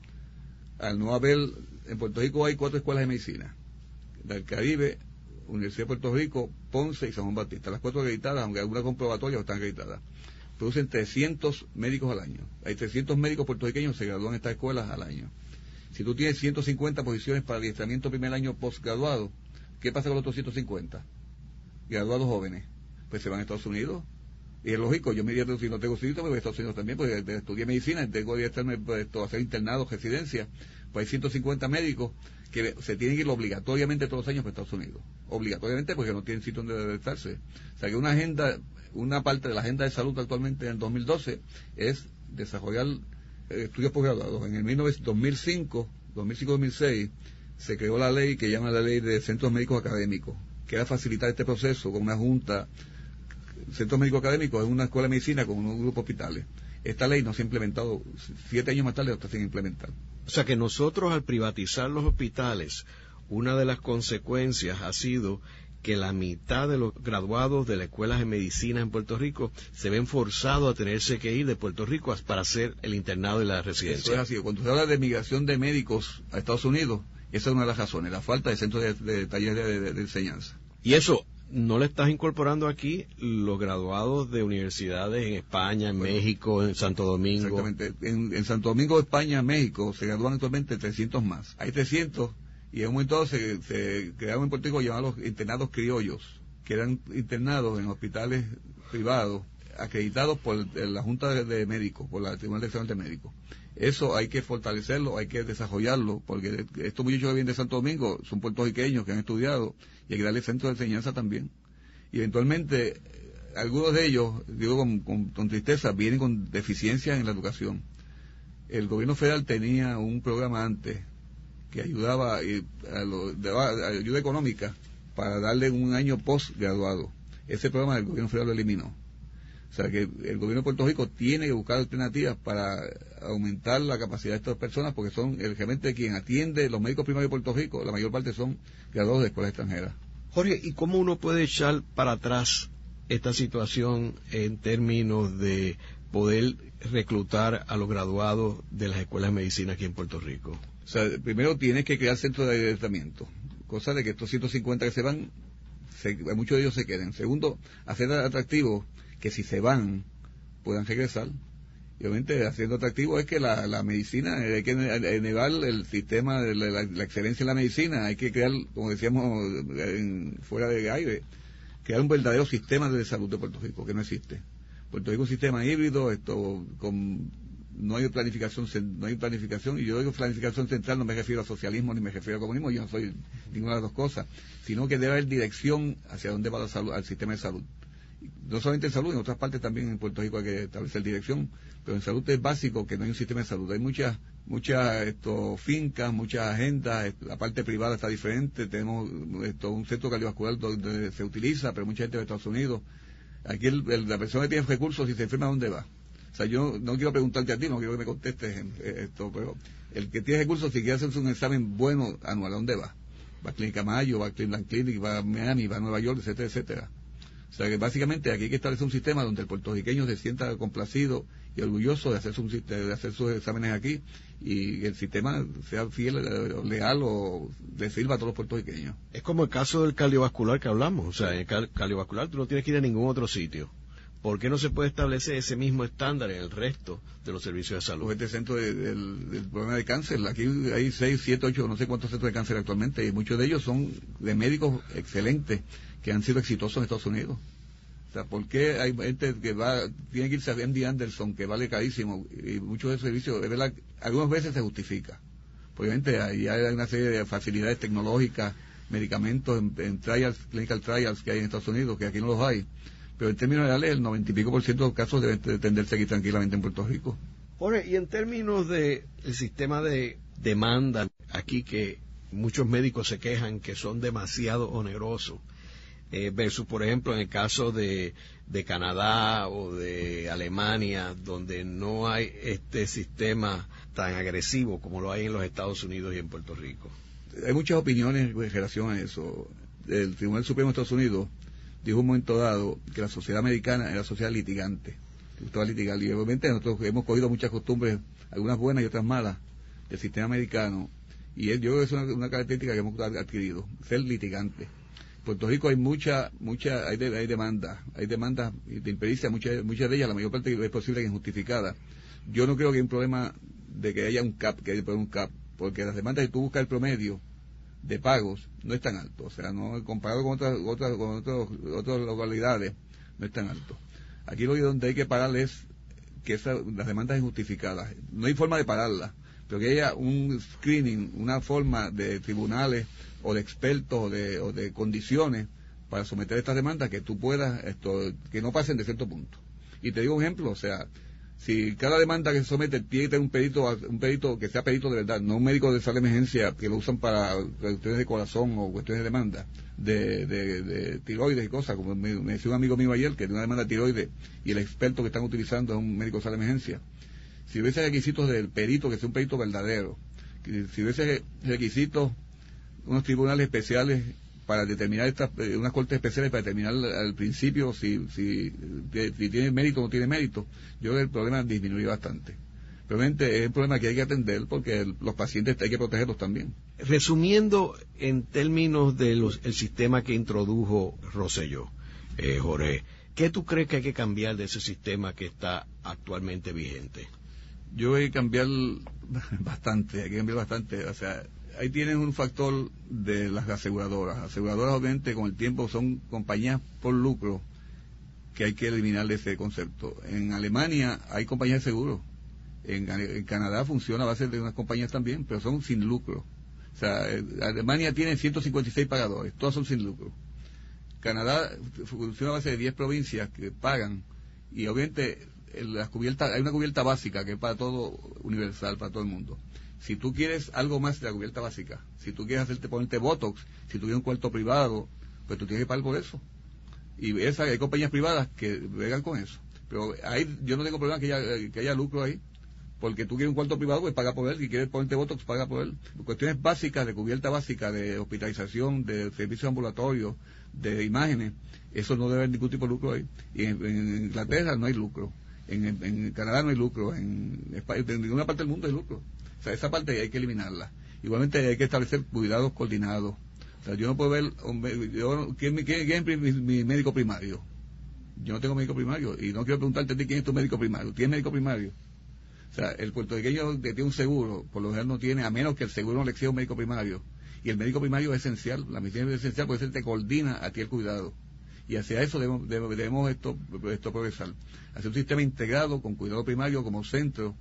al no haber, en Puerto Rico hay cuatro escuelas de medicina. Del Caribe, Universidad de Puerto Rico, Ponce y San Juan Bautista. Las cuatro acreditadas, aunque algunas comprobatorias están acreditadas. Producen trescientos médicos al año. Hay trescientos médicos puertorriqueños que se gradúan en estas escuelas al año. Si tú tienes ciento cincuenta posiciones para adiestramiento primer año postgraduado, ¿qué pasa con los otros ciento cincuenta? Graduados jóvenes. Pues se van a Estados Unidos. Y es lógico, yo me iría, si no tengo estudios, me voy a Estados Unidos también, porque estudié medicina, tengo que estarme, pues, hacer internados, residencia. Pues hay ciento cincuenta médicos que se tienen que ir obligatoriamente todos los años para Estados Unidos. Obligatoriamente porque no tienen sitio donde estarse. O sea que una agenda, una parte de la agenda de salud actualmente en el dos mil doce es desarrollar eh, estudios posgraduados. En el dos mil cinco, dos mil cinco dos mil seis, se creó la ley que llama la ley de centros médicos académicos, que era facilitar este proceso con una junta. Centro médico académico es una escuela de medicina con un grupo de hospitales. Esta ley no se ha implementado, siete años más tarde está sin implementar. O sea que nosotros, al privatizar los hospitales, una de las consecuencias ha sido que la mitad de los graduados de las escuelas de medicina en Puerto Rico se ven forzados a tenerse que ir de Puerto Rico para hacer el internado y la residencia. Eso es así. Cuando se habla de migración de médicos a Estados Unidos, esa es una de las razones, la falta de centros de, de talleres de, de, de enseñanza. Y eso, ¿no le estás incorporando aquí los graduados de universidades en España, en bueno, México, en Santo Domingo? Exactamente. En, en Santo Domingo, España, México, se gradúan actualmente trescientos más. Hay trescientos, y en un momento dado se, se crearon en Puerto Rico llamados internados criollos, que eran internados en hospitales privados, acreditados por la Junta de, de Médicos, por la Tribunal de Examen de Médicos. Eso hay que fortalecerlo, hay que desarrollarlo, porque estos muchachos que vienen de Santo Domingo son puertorriqueños que han estudiado, y hay que darle centro de enseñanza también. Y eventualmente, algunos de ellos, digo con, con, con tristeza, vienen con deficiencias en la educación. El gobierno federal tenía un programa antes que ayudaba a, lo, daba ayuda económica para darle un año postgraduado. Ese programa el gobierno federal lo eliminó. O sea que el gobierno de Puerto Rico tiene que buscar alternativas para aumentar la capacidad de estas personas, porque son el gerente quien atiende los médicos primarios de Puerto Rico, la mayor parte son graduados de escuelas extranjeras. Jorge, ¿y cómo uno puede echar para atrás esta situación en términos de poder reclutar a los graduados de las escuelas de medicina aquí en Puerto Rico? O sea, primero tienes que crear centros de adiestramiento, cosa de que estos ciento cincuenta que se van, se, muchos de ellos se queden. Segundo, hacer atractivo que si se van, puedan regresar. Y obviamente haciendo atractivo es que la, la medicina, hay que elevar el sistema de la, la excelencia en la medicina, hay que crear, como decíamos en, fuera de aire, crear un verdadero sistema de salud de Puerto Rico, que no existe. Puerto Rico es un sistema híbrido, esto con no hay planificación, no hay planificación, y yo digo planificación central, no me refiero a socialismo ni me refiero a comunismo, yo no soy ninguna de las dos cosas, sino que debe haber dirección hacia dónde va la salud, al sistema de salud. No solamente en salud, en otras partes también en Puerto Rico hay que establecer dirección, pero en salud es básico que no hay un sistema de salud. Hay muchas muchas esto, fincas, muchas agendas, la parte privada está diferente, tenemos esto, un centro cardiovascular donde se utiliza, pero mucha gente de Estados Unidos. Aquí el, el, la persona que tiene recursos, si se enferma, ¿a dónde va? O sea, yo no quiero preguntarte a ti, no quiero que me contestes esto, pero el que tiene recursos, si quiere hacerse un examen bueno anual, ¿a dónde va? Va a Clínica Mayo, va a Cleveland Clinic, va a Miami, va a Nueva York, etcétera, etcétera. O sea que básicamente aquí hay que establecer un sistema donde el puertorriqueño se sienta complacido y orgulloso de hacer, su, de hacer sus exámenes aquí y el sistema sea fiel, leal o le sirva a todos los puertorriqueños. Es como el caso del cardiovascular que hablamos, o sea, en el cardiovascular tú no tienes que ir a ningún otro sitio. ¿Por qué no se puede establecer ese mismo estándar en el resto de los servicios de salud? Pues este centro de, de, del, del problema de cáncer, aquí hay seis, siete, ocho, no sé cuántos centros de cáncer actualmente, y muchos de ellos son de médicos excelentes que han sido exitosos en Estados Unidos. O sea, ¿por qué hay gente que va, tiene que irse a M D Anderson, que vale carísimo, y muchos de esos servicios, es verdad, algunas veces se justifica. Obviamente, ahí hay una serie de facilidades tecnológicas, medicamentos en, en trials, clinical trials que hay en Estados Unidos, que aquí no los hay. Pero en términos generales, el noventa y pico por ciento de los casos deben atenderse aquí tranquilamente en Puerto Rico. Jorge, y en términos de el sistema de demanda, aquí que muchos médicos se quejan que son demasiado onerosos, eh, versus, por ejemplo, en el caso de, de Canadá o de Alemania, donde no hay este sistema tan agresivo como lo hay en los Estados Unidos y en Puerto Rico. Hay muchas opiniones en relación a eso. El Tribunal Supremo de Estados Unidos dijo en un momento dado que la sociedad americana era sociedad litigante, que gustaba litigar, y obviamente nosotros hemos cogido muchas costumbres, algunas buenas y otras malas, del sistema americano, y yo creo que es una, una característica que hemos adquirido, ser litigante. En Puerto Rico hay mucha, mucha, hay, de, hay demandas, hay demandas de impericia, muchas, muchas de ellas, la mayor parte es posible que injustificada. Yo no creo que haya un problema de que haya un cap, que haya un cap, porque las demandas, si tú buscas el promedio de pagos, no es tan alto, o sea, no comparado con otras otras con otros, otras localidades, no es tan alto. Aquí lo que donde hay que parar es que esa, las demandas injustificadas, no hay forma de pararlas, pero que haya un screening, una forma de tribunales o de expertos o de, o de condiciones para someter estas demandas que tú puedas, esto, que no pasen de cierto punto. Y te digo un ejemplo, o sea, si cada demanda que se somete tiene que tener un perito, un perito que sea perito de verdad, no un médico de sala de emergencia que lo usan para cuestiones de corazón o cuestiones de demanda, de, de, de tiroides y cosas, como me, me decía un amigo mío ayer que tiene una demanda de tiroides y el experto que están utilizando es un médico de sala de emergencia. Si hubiese requisitos del perito, que sea un perito verdadero, si hubiese requisitos, unos tribunales especiales para determinar estas, eh, unas cortes especiales para determinar al principio si, si, de, si tiene mérito o no tiene mérito, yo creo que el problema disminuye bastante. Realmente es un problema que hay que atender porque el, los pacientes hay que protegerlos también. Resumiendo en términos del sistema que introdujo Rosselló, eh, Jorge, ¿qué tú crees que hay que cambiar de ese sistema que está actualmente vigente? Yo hay que cambiar bastante, hay que cambiar bastante, o sea, ahí tienes un factor de las aseguradoras. Las aseguradoras obviamente con el tiempo son compañías por lucro que hay que eliminar ese concepto. En Alemania hay compañías de seguros. En, en Canadá funciona a base de unas compañías también, pero son sin lucro. O sea, Alemania tiene ciento cincuenta y seis pagadores, todas son sin lucro. Canadá funciona a base de diez provincias que pagan y obviamente las cubiertas, hay una cubierta básica que es para todo universal, para todo el mundo. Si tú quieres algo más de la cubierta básica, si tú quieres hacerte ponerte botox, si tú quieres un cuarto privado, pues tú tienes que pagar por eso. Y esa, hay compañías privadas que bregan con eso. Pero ahí yo no tengo problema que haya, que haya lucro ahí. porque tú quieres un cuarto privado, pues paga por él, si quieres ponerte botox, paga por él. Cuestiones básicas, de cubierta básica, de hospitalización, de servicios ambulatorios, de imágenes, eso no debe haber ningún tipo de lucro ahí. Y en, en Inglaterra no hay lucro, en, en, en Canadá no hay lucro, en España, en ninguna parte del mundo hay lucro. O sea, esa parte hay que eliminarla. Igualmente hay que establecer cuidados coordinados. O sea, yo no puedo ver, yo, ¿quién, quién, quién es mi, mi médico primario? Yo no tengo médico primario y no quiero preguntarte a ti quién es tu médico primario. ¿Tienes médico primario? O sea, el puertorriqueño que tiene un seguro, por lo general no tiene, a menos que el seguro no le exija un médico primario. Y el médico primario es esencial, la medicina es esencial porque él te coordina a ti el cuidado. Y hacia eso debemos, debemos, debemos esto, esto progresar. Hacer un sistema integrado con cuidado primario como centro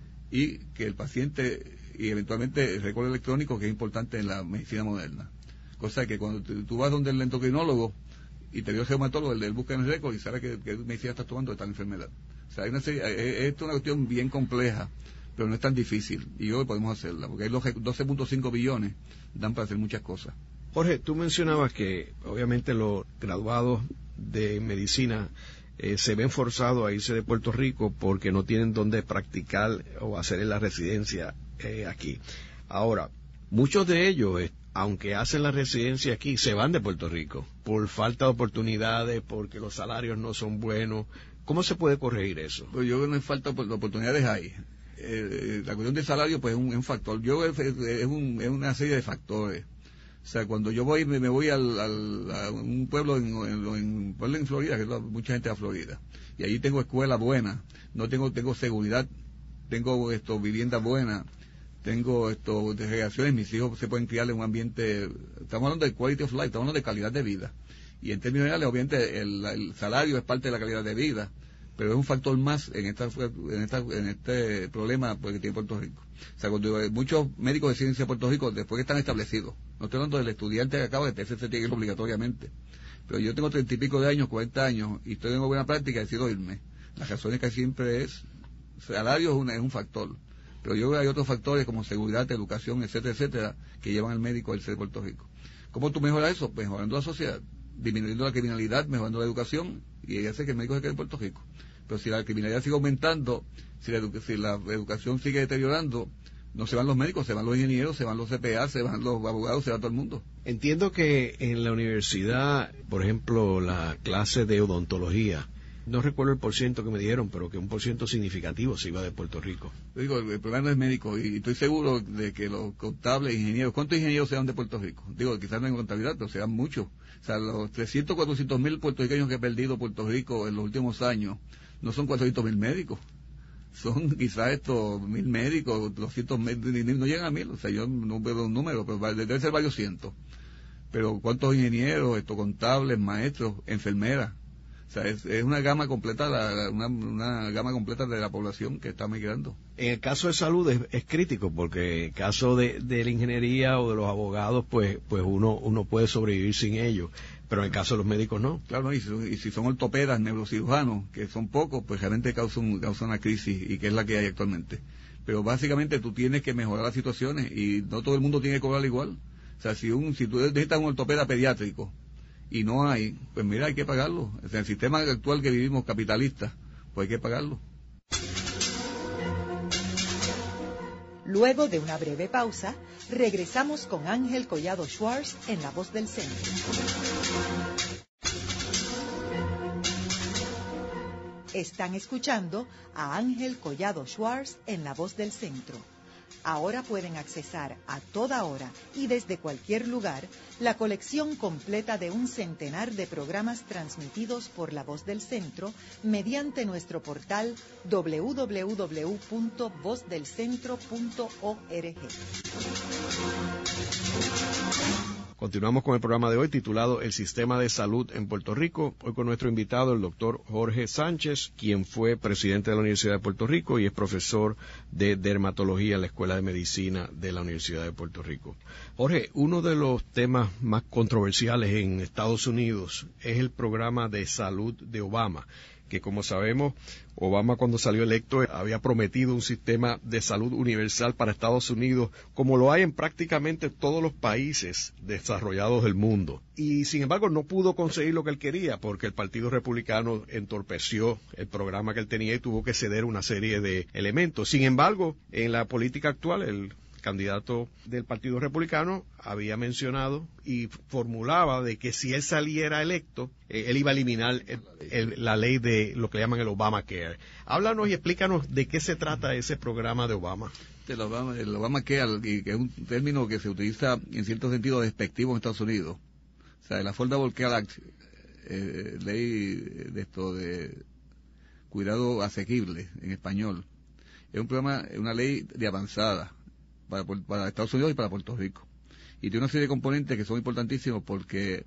y que el paciente, y eventualmente el récord electrónico, que es importante en la medicina moderna. Cosa que cuando tú vas donde el endocrinólogo y te dio el reumatólogo, él, él busca en el récord y sabe que, que medicina estás tomando de tal enfermedad. O sea, hay una serie, es, es una cuestión bien compleja, pero no es tan difícil, y hoy podemos hacerla, porque hay doce punto cinco billones, dan para hacer muchas cosas. Jorge, tú mencionabas que obviamente los graduados de medicina eh, se ven forzados a irse de Puerto Rico porque no tienen dónde practicar o hacer la residencia eh, aquí. Ahora, muchos de ellos, eh, aunque hacen la residencia aquí, se van de Puerto Rico por falta de oportunidades, porque los salarios no son buenos. ¿Cómo se puede corregir eso? Pues yo creo que no hay falta de oportunidades hay. Eh, la cuestión del salario pues es un, es un factor. Yo es, es, un, es una serie de factores. O sea, cuando yo voy me, me voy al, al, a un pueblo en, en, en, pueblo en Florida, que es mucha gente de Florida, y allí tengo escuela buena, no tengo tengo seguridad, tengo esto vivienda buena, tengo esto de recreaciones, mis hijos se pueden criar en un ambiente, estamos hablando de quality of life, estamos hablando de calidad de vida. Y en términos generales, obviamente, el, el salario es parte de la calidad de vida, pero es un factor más en esta, en esta, en este problema pues, que tiene Puerto Rico. O sea, cuando muchos médicos de ciencia de Puerto Rico, después que están establecidos, no estoy hablando del estudiante que acaba de T C C, tiene que ir obligatoriamente, pero yo tengo treinta y pico de años, cuarenta años, y estoy en buena práctica y decido irme. Las razones que siempre es, salario es, una, es un factor, pero yo creo que hay otros factores como seguridad, educación, etcétera, etcétera, que llevan al médico a irse de Puerto Rico. ¿Cómo tú mejoras eso? Pues mejorando la sociedad, disminuyendo la criminalidad, mejorando la educación, y hace que el médico se quede en Puerto Rico. Pero si la criminalidad sigue aumentando, si la, edu si la educación sigue deteriorando, no se van los médicos, se van los ingenieros, se van los C P A, se van los abogados, se va todo el mundo. Entiendo que en la universidad, por ejemplo, la clase de odontología, no recuerdo el porciento que me dijeron, pero que un porciento significativo se iba de Puerto Rico. Digo, el, el problema no es médico, y estoy seguro de que los contables, ingenieros, ¿cuántos ingenieros se van de Puerto Rico? Digo, quizás no en contabilidad, pero se van muchos. O sea, los trescientos, cuatrocientos mil puertorriqueños que ha perdido Puerto Rico en los últimos años, no son cuatrocientos mil médicos. Son quizás estos mil médicos, doscientos mil, no llegan a mil, o sea, yo no veo un número, pero debe ser varios cientos. Pero ¿cuántos ingenieros, estos contables, maestros, enfermeras? O sea, es, es una gama completa, la, una, una gama completa de la población que está migrando. En el caso de salud es, es crítico, porque en el caso de, de la ingeniería o de los abogados, pues, pues uno, uno puede sobrevivir sin ellos. Pero en el caso de los médicos no. Claro, ¿no? y, si, y si son ortopedas, neurocirujanos, que son pocos, pues realmente causa, un, causa una crisis, y que es la que hay actualmente. Pero básicamente tú tienes que mejorar las situaciones, y no todo el mundo tiene que cobrar igual. O sea, si un si tú necesitas un ortopeda pediátrico y no hay, pues mira, hay que pagarlo. O sea, el sistema actual que vivimos capitalista, pues hay que pagarlo. Luego de una breve pausa, regresamos con Ángel Collado Schwartz en La Voz del Centro. Están escuchando a Ángel Collado Schwartz en La Voz del Centro. Ahora pueden accesar a toda hora y desde cualquier lugar la colección completa de un centenar de programas transmitidos por La Voz del Centro mediante nuestro portal doble u doble u doble u punto voz del centro punto org. Continuamos con el programa de hoy titulado El Sistema de Salud en Puerto Rico. Hoy con nuestro invitado, el doctor Jorge Sánchez, quien fue presidente de la Universidad de Puerto Rico y es profesor de dermatología en la Escuela de Medicina de la Universidad de Puerto Rico. Jorge, uno de los temas más controversiales en Estados Unidos es el programa de salud de Obama, que como sabemos, Obama cuando salió electo había prometido un sistema de salud universal para Estados Unidos, como lo hay en prácticamente todos los países desarrollados del mundo. Y sin embargo no pudo conseguir lo que él quería, porque el Partido Republicano entorpeció el programa que él tenía y tuvo que ceder una serie de elementos. Sin embargo, en la política actual, el candidato del Partido Republicano había mencionado y formulaba de que si él saliera electo, eh, él iba a eliminar el, el, la ley de lo que llaman el Obamacare. Háblanos y explícanos de qué se trata ese programa de Obama. El Obama, el Obamacare, que es un término que se utiliza en cierto sentido despectivo en Estados Unidos. O sea, el Affordable Care Act, eh, ley de esto de cuidado asequible en español, es un programa, una ley de avanzada Para, para Estados Unidos y para Puerto Rico. Y tiene una serie de componentes que son importantísimos porque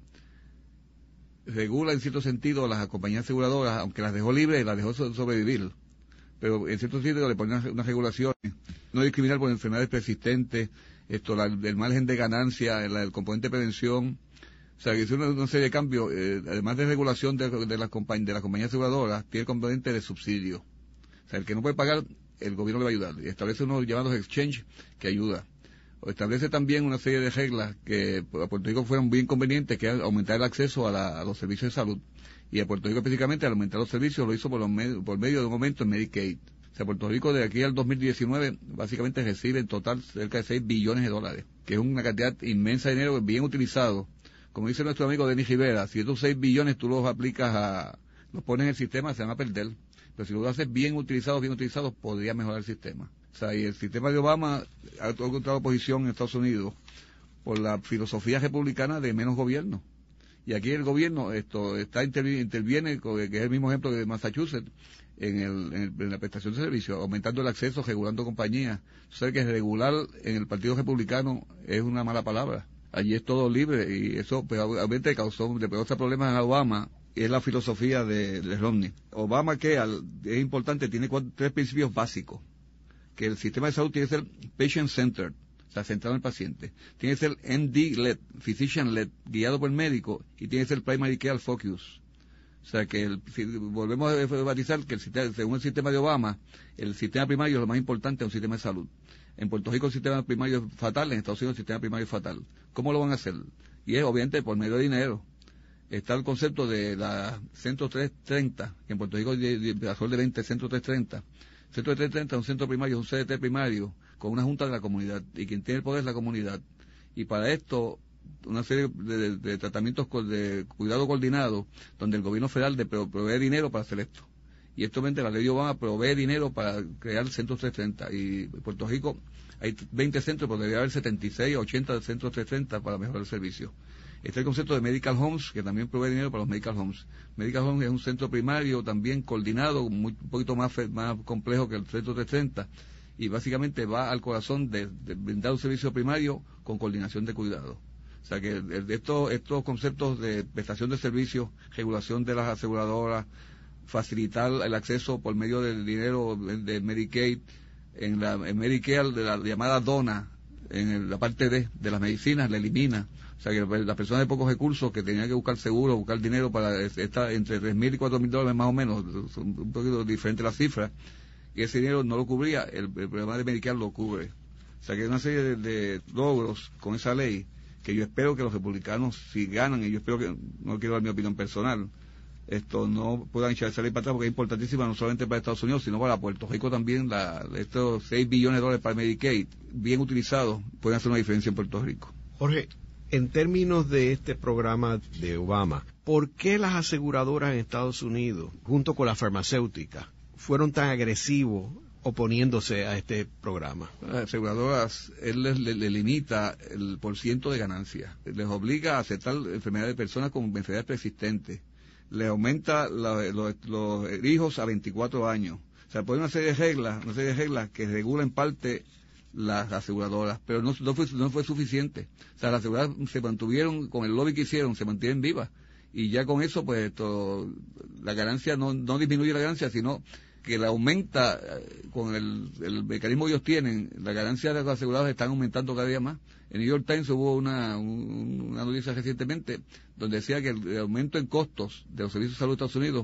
regula en cierto sentido las compañías aseguradoras, aunque las dejó libres, las dejó sobrevivir. Pero en cierto sentido le pone unas una regulaciones, no discriminar por enfermedades persistentes, esto, la, el margen de ganancia, el, el componente de prevención. O sea, que es una, una serie de cambios, eh, además de regulación de, de, las compañ de las compañías aseguradoras, tiene el componente de subsidio. O sea, el que no puede pagar, el gobierno le va a ayudar, y establece unos llamados exchange que ayuda. O establece también una serie de reglas que a Puerto Rico fueron bien convenientes, que es aumentar el acceso a, la, a los servicios de salud. Y a Puerto Rico específicamente, al aumentar los servicios, lo hizo por, los med por medio de un aumento en Medicaid. O sea, Puerto Rico de aquí al dos mil diecinueve básicamente recibe en total cerca de seis billones de dólares, que es una cantidad inmensa de dinero bien utilizado. Como dice nuestro amigo Denis Rivera, si estos seis billones tú los aplicas a, los pones en el sistema, se van a perder. Pero si lo haces bien utilizados, bien utilizados, podría mejorar el sistema. O sea, y el sistema de Obama ha encontrado oposición en Estados Unidos por la filosofía republicana de menos gobierno. Y aquí el gobierno esto está interviene, interviene que es el mismo ejemplo de Massachusetts, en, el, en, el, en la prestación de servicios, aumentando el acceso, regulando compañías. O sea, que regular en el Partido Republicano es una mala palabra. Allí es todo libre y eso pues, obviamente causó, le causó problemas a Obama. Es la filosofía de, de Romney. Obama, que al, es importante, tiene cuatro, tres principios básicos. Que el sistema de salud tiene que ser patient-centered, o sea, centrado en el paciente. Tiene que ser M D-led, physician-led, guiado por el médico, y tiene que ser primary care focus. O sea, que el, si, volvemos a enfatizar que el sistema, según el sistema de Obama, el sistema primario es lo más importante de un sistema de salud. En Puerto Rico el sistema primario es fatal, en Estados Unidos el sistema primario es fatal. ¿Cómo lo van a hacer? Y es obviamente por medio de dinero. Está el concepto de la Centro trescientos treinta, que en Puerto Rico hay alrededor de veinte Centro trescientos treinta. Centro trescientos treinta es un centro primario, es un C D T primario, con una junta de la comunidad, y quien tiene el poder es la comunidad. Y para esto, una serie de, de, de tratamientos de cuidado coordinado, donde el gobierno federal de, provee dinero para hacer esto. Y esto, la ley de Obama provee dinero para crear Centro trescientos treinta. Y en Puerto Rico hay veinte centros, pero debería haber setenta y seis o ochenta Centros trescientos treinta para mejorar el servicio. Está el concepto de Medical Homes, que también provee dinero para los Medical Homes. Medical Homes es un centro primario también coordinado, muy, un poquito más, más complejo que el Centro trescientos treinta, y básicamente va al corazón de, de brindar un servicio primario con coordinación de cuidado. O sea que el, el, estos, estos conceptos de prestación de servicios, regulación de las aseguradoras, facilitar el acceso por medio del dinero de Medicaid, en la en Medicare, de la llamada dona, en la parte D de las medicinas, la elimina. O sea, que las personas de pocos recursos que tenían que buscar seguro, buscar dinero para estar entre tres mil y cuatro mil dólares más o menos, un poquito diferente la cifra, y ese dinero no lo cubría, el, el programa de Medicare lo cubre. O sea, que hay una serie de, de logros con esa ley que yo espero que los republicanos, si ganan, y yo espero que, no quiero dar mi opinión personal, esto no puedan echar esa ley para atrás, porque es importantísima no solamente para Estados Unidos, sino para Puerto Rico también. La, estos seis billones de dólares para Medicaid, bien utilizados, pueden hacer una diferencia en Puerto Rico. Jorge, en términos de este programa de Obama, ¿por qué las aseguradoras en Estados Unidos, junto con las farmacéuticas, fueron tan agresivos oponiéndose a este programa? Las aseguradoras, él les, les, les limita el porciento de ganancia, les obliga a aceptar enfermedades de personas con enfermedades persistentes, les aumenta la, los, los hijos a veinticuatro años. O sea, pone una serie de reglas, una serie de reglas que regulan en parte las aseguradoras, pero no, no, fue, no fue suficiente. O sea, las aseguradoras se mantuvieron, con el lobby que hicieron, se mantienen vivas. Y ya con eso, pues, esto, la ganancia no, no disminuye la ganancia, sino que la aumenta con el, el mecanismo que ellos tienen. La ganancia de las aseguradoras están aumentando cada día más. En New York Times hubo una, un, una noticia recientemente donde decía que el, el aumento en costos de los servicios de salud de Estados Unidos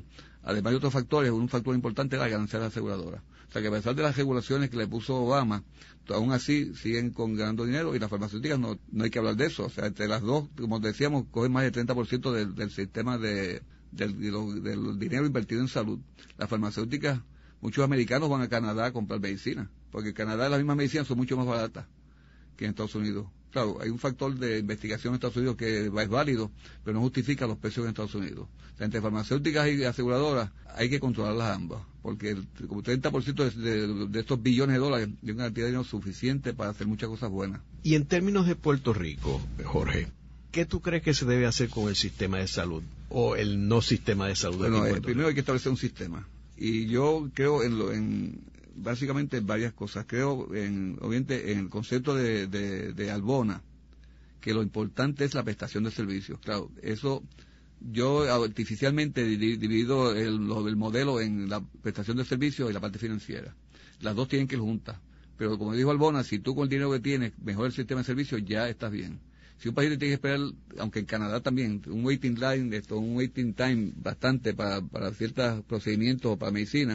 además de otros factores, un factor importante es la ganancia de la aseguradora. O sea que a pesar de las regulaciones que le puso Obama, aún así siguen con ganando dinero y las farmacéuticas no, no hay que hablar de eso. O sea, entre las dos, como decíamos, cogen más del treinta por ciento del, del sistema de, del, del, del dinero invertido en salud. Las farmacéuticas, muchos americanos van a Canadá a comprar medicina, porque en Canadá las mismas medicinas son mucho más baratas que en Estados Unidos. Claro, hay un factor de investigación en Estados Unidos que es válido, pero no justifica los precios en Estados Unidos. O sea, entre farmacéuticas y aseguradoras hay que controlarlas ambas, porque el, como treinta por ciento de, de, de estos billones de dólares es una cantidad de dinero suficiente para hacer muchas cosas buenas. Y en términos de Puerto Rico, Jorge, ¿qué tú crees que se debe hacer con el sistema de salud o el no sistema de salud? Bueno, eh, primero hay que establecer un sistema. Y yo creo en lo, en básicamente varias cosas. Creo en, obviamente, en el concepto de, de, de Albona, que lo importante es la prestación de servicios. Claro, eso yo artificialmente divido el, el modelo en la prestación de servicios y la parte financiera. Las dos tienen que ir juntas. Pero como dijo Albona, si tú con el dinero que tienes mejora el sistema de servicios, ya estás bien. Si un país le tiene que esperar, aunque en Canadá también, un waiting line, esto, un waiting time bastante para, para ciertos procedimientos o para medicina,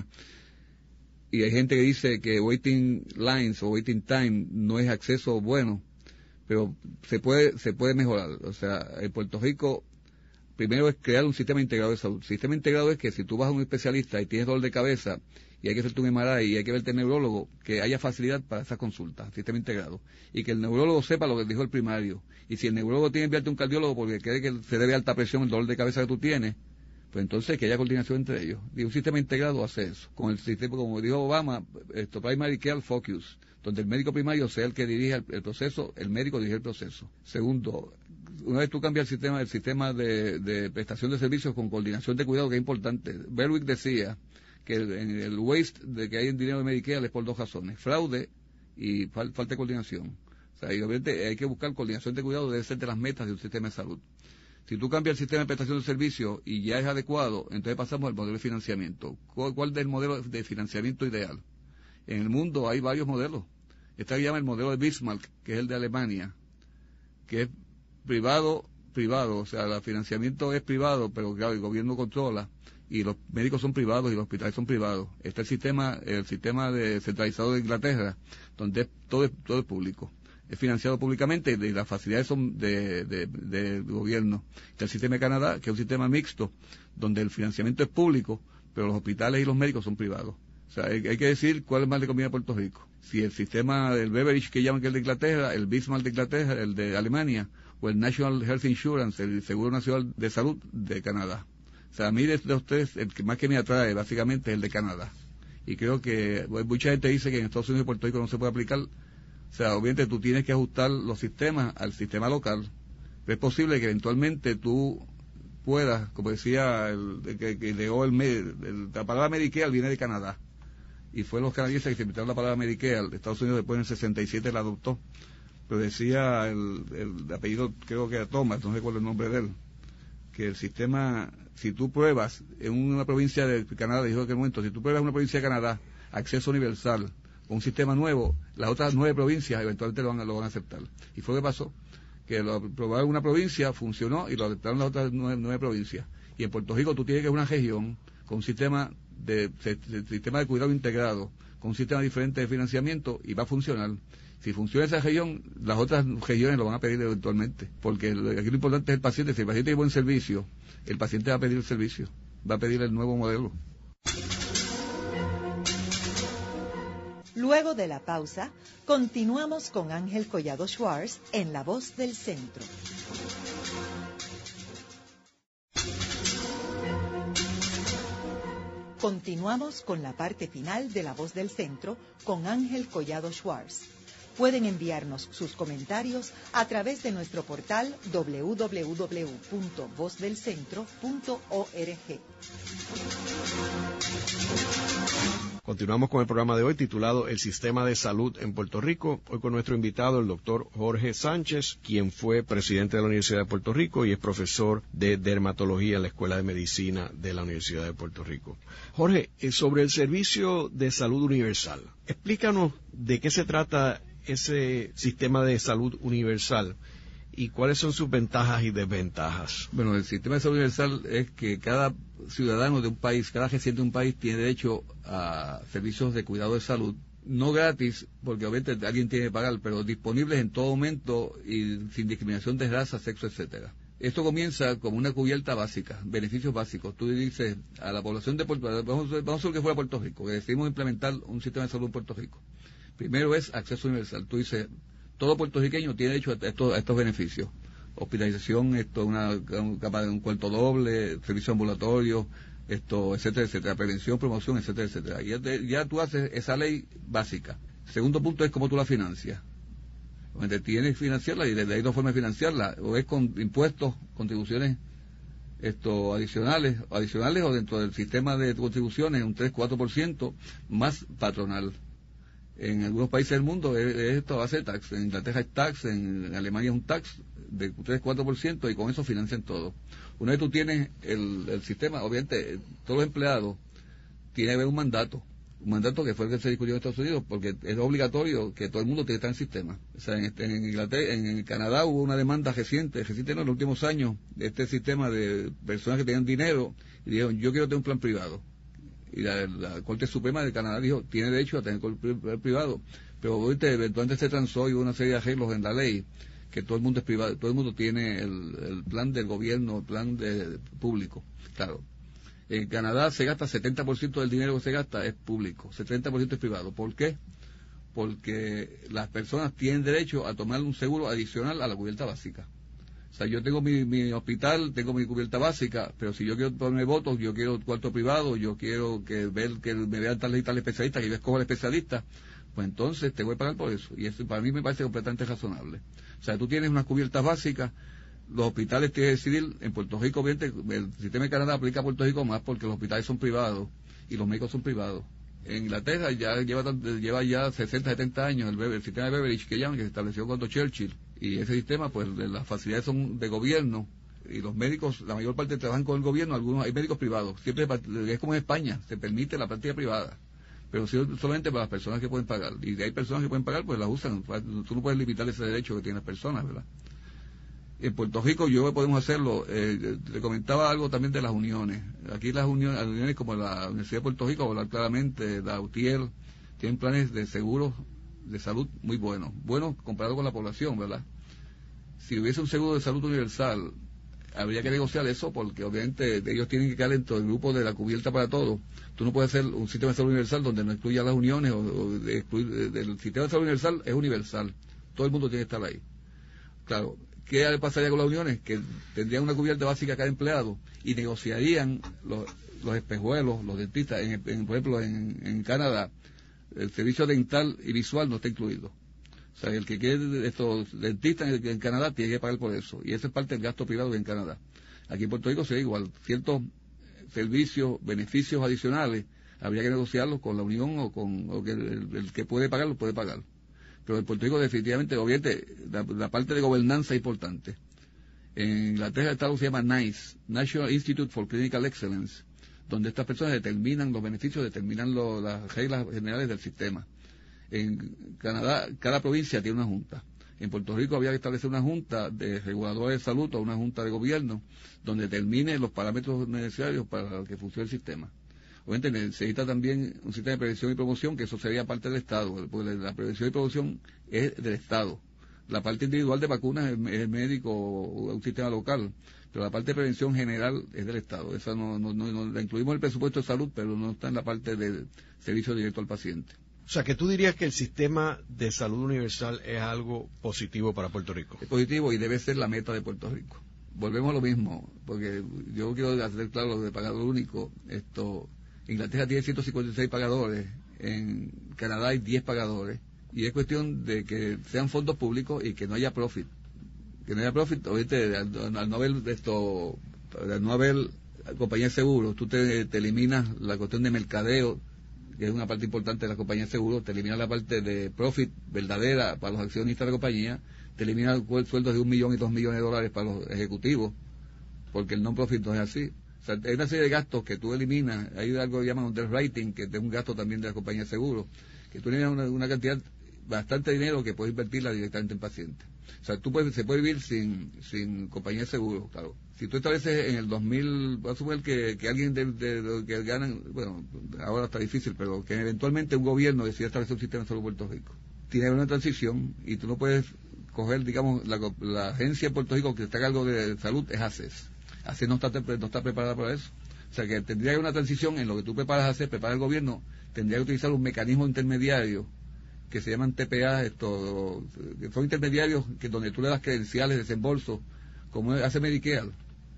y hay gente que dice que waiting lines o waiting time no es acceso bueno, pero se puede se puede mejorar. O sea, en Puerto Rico, primero es crear un sistema integrado de salud. Sistema integrado es que si tú vas a un especialista y tienes dolor de cabeza y hay que hacerte un M R I y hay que verte el neurólogo, que haya facilidad para esa consulta, sistema integrado. Y que el neurólogo sepa lo que dijo el primario. Y si el neurólogo tiene que enviarte un cardiólogo porque cree que se debe a alta presión el dolor de cabeza que tú tienes, pues entonces que haya coordinación entre ellos. Y un sistema integrado hace eso. Con el sistema, como dijo Obama, esto, Primary Care Focus, donde el médico primario sea el que dirige el, el proceso, el médico dirige el proceso. Segundo, una vez tú cambias el sistema, el sistema de, de prestación de servicios con coordinación de cuidado, que es importante. Berwick decía que el, el waste de que hay en dinero de Medicare es por dos razones: fraude y fal, falta de coordinación. O sea, y obviamente hay que buscar coordinación de cuidado, debe ser de las metas de un sistema de salud. Si tú cambias el sistema de prestación de servicios y ya es adecuado, entonces pasamos al modelo de financiamiento. ¿Cuál, cuál es el modelo de financiamiento ideal? En el mundo hay varios modelos. Este se llama el modelo de Bismarck, que es el de Alemania, que es privado, privado, o sea, el financiamiento es privado, pero claro, el gobierno controla, y los médicos son privados y los hospitales son privados. Está el sistema, el sistema de centralizado de Inglaterra, donde todo es, todo es público. Es financiado públicamente y las facilidades son de, de, de gobierno. Está el sistema de Canadá, que es un sistema mixto, donde el financiamiento es público, pero los hospitales y los médicos son privados. O sea, hay, hay que decir cuál es más de conviene a Puerto Rico. Si el sistema del Beveridge, que llaman que es el de Inglaterra, el Bismarck de Inglaterra, el de Alemania, o el National Health Insurance, el Seguro Nacional de Salud de Canadá. O sea, a mí de, de ustedes, el que más que me atrae básicamente es el de Canadá. Y creo que pues, mucha gente dice que en Estados Unidos y Puerto Rico no se puede aplicar. O sea, obviamente tú tienes que ajustar los sistemas al sistema local. Pero es posible que eventualmente tú puedas, como decía, el, que, que llegó el, el, la palabra Medicare viene de Canadá. Y fue los canadienses que se inventaron la palabra Medicare. Estados Unidos después en el sesenta y siete la adoptó. Pero decía el, el apellido, creo que era Thomas, no recuerdo el nombre de él, que el sistema, si tú pruebas en una provincia de Canadá, dijo en aquel momento, si tú pruebas en una provincia de Canadá acceso universal con un sistema nuevo, las otras nueve provincias eventualmente lo van, lo van a aceptar. Y fue lo que pasó, que lo probaron en una provincia, funcionó y lo aceptaron las otras nueve, nueve provincias. Y en Puerto Rico tú tienes que ir a una región con un sistema de, de, de sistema de cuidado integrado, con un sistema diferente de financiamiento y va a funcionar. Si funciona esa región, las otras regiones lo van a pedir eventualmente, porque aquí lo importante es el paciente. Si el paciente tiene buen servicio, el paciente va a pedir el servicio, va a pedir el nuevo modelo. Luego de la pausa, continuamos con Ángel Collado Schwartz en La Voz del Centro. Continuamos con la parte final de La Voz del Centro con Ángel Collado Schwartz. Pueden enviarnos sus comentarios a través de nuestro portal doble u doble u doble u punto voz del centro punto org. Continuamos con el programa de hoy titulado El Sistema de Salud en Puerto Rico. Hoy con nuestro invitado, el doctor Jorge Sánchez, quien fue presidente de la Universidad de Puerto Rico y es profesor de dermatología en la Escuela de Medicina de la Universidad de Puerto Rico. Jorge, sobre el servicio de salud universal, explícanos de qué se trata ese sistema de salud universal ¿Y cuáles son sus ventajas y desventajas? Bueno, el sistema de salud universal es que cada ciudadano de un país, cada residente de un país tiene derecho a servicios de cuidado de salud, no gratis, porque obviamente alguien tiene que pagar, pero disponibles en todo momento y sin discriminación de raza, sexo, etcétera. Esto comienza como una cubierta básica, beneficios básicos. Tú dices a la población de Puerto Rico, vamos, vamos a hacer que fuera Puerto Rico, que decidimos implementar un sistema de salud en Puerto Rico. Primero es acceso universal. Tú dices, todo puertorriqueño tiene derecho a estos, a estos beneficios. Hospitalización, esto, una, capa de un cuarto doble, servicio ambulatorio, esto, etcétera, etcétera, prevención, promoción, etcétera, etcétera. Y ya, te, ya tú haces esa ley básica. Segundo punto es cómo tú la financias. Donde tienes que financiarla y desde ahí dos formas de financiarla, o es con impuestos, contribuciones esto adicionales, adicionales o dentro del sistema de contribuciones un tres cuatro por ciento más patronal. En algunos países del mundo es, es esto a base de tax, en Inglaterra es tax, en Alemania es un tax de tres cuatro por ciento y con eso financian todo. Una vez tú tienes el, el sistema, obviamente todos los empleados tienen que haber un mandato. Un mandato que fue el que se discutió en Estados Unidos, porque es obligatorio que todo el mundo tiene que estar en el sistema. O sea, en, este, en Inglaterra, en, en Canadá hubo una demanda reciente, reciente no, en los últimos años, de este sistema de personas que tenían dinero y dijeron, yo quiero tener un plan privado. Y la, la Corte Suprema de Canadá dijo, tiene derecho a tener un plan privado. Pero ahorita eventualmente se transó y hubo una serie de arreglos en la ley, que todo el mundo es privado, todo el mundo tiene el, el plan del gobierno, el plan de, público, claro. En Canadá se gasta setenta por ciento del dinero que se gasta es público, setenta por ciento es privado. ¿Por qué? Porque las personas tienen derecho a tomar un seguro adicional a la cubierta básica. O sea, yo tengo mi, mi hospital, tengo mi cubierta básica, pero si yo quiero ponerme votos, yo quiero cuarto privado, yo quiero que ver que me vean tal y tal especialista, que yo escojo al especialista, pues entonces te voy a pagar por eso. Y eso para mí me parece completamente razonable. O sea, tú tienes unas cubiertas básicas. Los hospitales tienen que decidir, en Puerto Rico, obviamente, el sistema de Canadá aplica a Puerto Rico más porque los hospitales son privados y los médicos son privados. En Inglaterra ya lleva, lleva ya sesenta, setenta años el, el sistema de Beveridge que llaman, que se estableció cuando Churchill, y ese sistema, pues las facilidades son de gobierno y los médicos, la mayor parte trabajan con el gobierno, algunos hay médicos privados, siempre es como en España, se permite la práctica privada, pero solamente para las personas que pueden pagar, y hay personas que pueden pagar, pues las usan, tú no puedes limitar ese derecho que tienen las personas, ¿verdad? En Puerto Rico yo podemos hacerlo. Eh, te comentaba algo también de las uniones. Aquí las uniones, las uniones como la Universidad de Puerto Rico, hablar claramente, la U T I E R, tienen planes de seguros de salud muy buenos. Buenos comparado con la población, ¿verdad? Si hubiese un seguro de salud universal, habría que negociar eso porque obviamente ellos tienen que quedar dentro del grupo de la cubierta para todos. Tú no puedes hacer un sistema de salud universal donde no excluya las uniones o, o de excluir, el sistema de salud universal es universal. Todo el mundo tiene que estar ahí. Claro. ¿Qué pasaría con las uniones? Que tendrían una cubierta básica a cada empleado y negociarían los, los espejuelos, los dentistas. En, en, por ejemplo, en, en Canadá, el servicio dental y visual no está incluido. O sea, el que quiere estos dentistas en, en Canadá tiene que pagar por eso. Y eso es parte del gasto privado en Canadá. Aquí en Puerto Rico sería igual. Ciertos servicios, beneficios adicionales, habría que negociarlos con la unión o con o que el, el que puede pagar, lo puede pagar. Pero en Puerto Rico definitivamente, obviamente, la, la parte de gobernanza es importante. En Inglaterra el Estado se llama NICE, National Institute for Clinical Excellence, donde estas personas determinan los beneficios, determinan lo, las reglas generales del sistema. En Canadá, cada provincia tiene una junta. En Puerto Rico había que establecer una junta de reguladores de salud o una junta de gobierno, donde determine los parámetros necesarios para que funcione el sistema. Obviamente necesita también un sistema de prevención y promoción, que eso sería parte del Estado, porque la prevención y promoción es del Estado. La parte individual de vacunas es, es médico o un sistema local, pero la parte de prevención general es del Estado. Esa no, no, no, no la incluimos en el presupuesto de salud, pero no está en la parte del servicio directo al paciente. O sea, que tú dirías que el sistema de salud universal es algo positivo para Puerto Rico. Es positivo y debe ser la meta de Puerto Rico. Volvemos a lo mismo, porque yo quiero hacer claro lo de pagador único. Esto, Inglaterra tiene ciento cincuenta y seis pagadores, en Canadá hay diez pagadores, y es cuestión de que sean fondos públicos y que no haya profit. Que no haya profit, ahorita al, al no haber esto, al no haber compañía de seguros, tú te, te eliminas la cuestión de mercadeo, que es una parte importante de la compañía de seguros, te eliminas la parte de profit verdadera para los accionistas de la compañía, te eliminas el sueldo de un millón y dos millones de dólares para los ejecutivos, porque el non-profit no es así. O sea, hay una serie de gastos que tú eliminas, hay algo que llaman underwriting, que es un gasto también de la compañía de seguros, que tú eliminas una, una cantidad bastante dinero que puedes invertirla directamente en pacientes. O sea, tú puedes, se puede vivir sin, sin compañía de seguro, claro. Si tú estableces en el dos mil, vas a suponer que, que alguien de, de, de, que ganan, bueno, ahora está difícil, pero que eventualmente un gobierno decida establecer un sistema de salud en Puerto Rico. Tiene una transición y tú no puedes coger, digamos, la, la agencia de Puerto Rico que está a cargo de salud es ACES. ACES no está, no está preparada para eso. O sea, que tendría que haber una transición en lo que tú preparas a hacer, prepara el gobierno, tendría que utilizar un mecanismo intermediario que se llaman T P A, esto, que son intermediarios que donde tú le das credenciales, desembolso, como hace Medicare,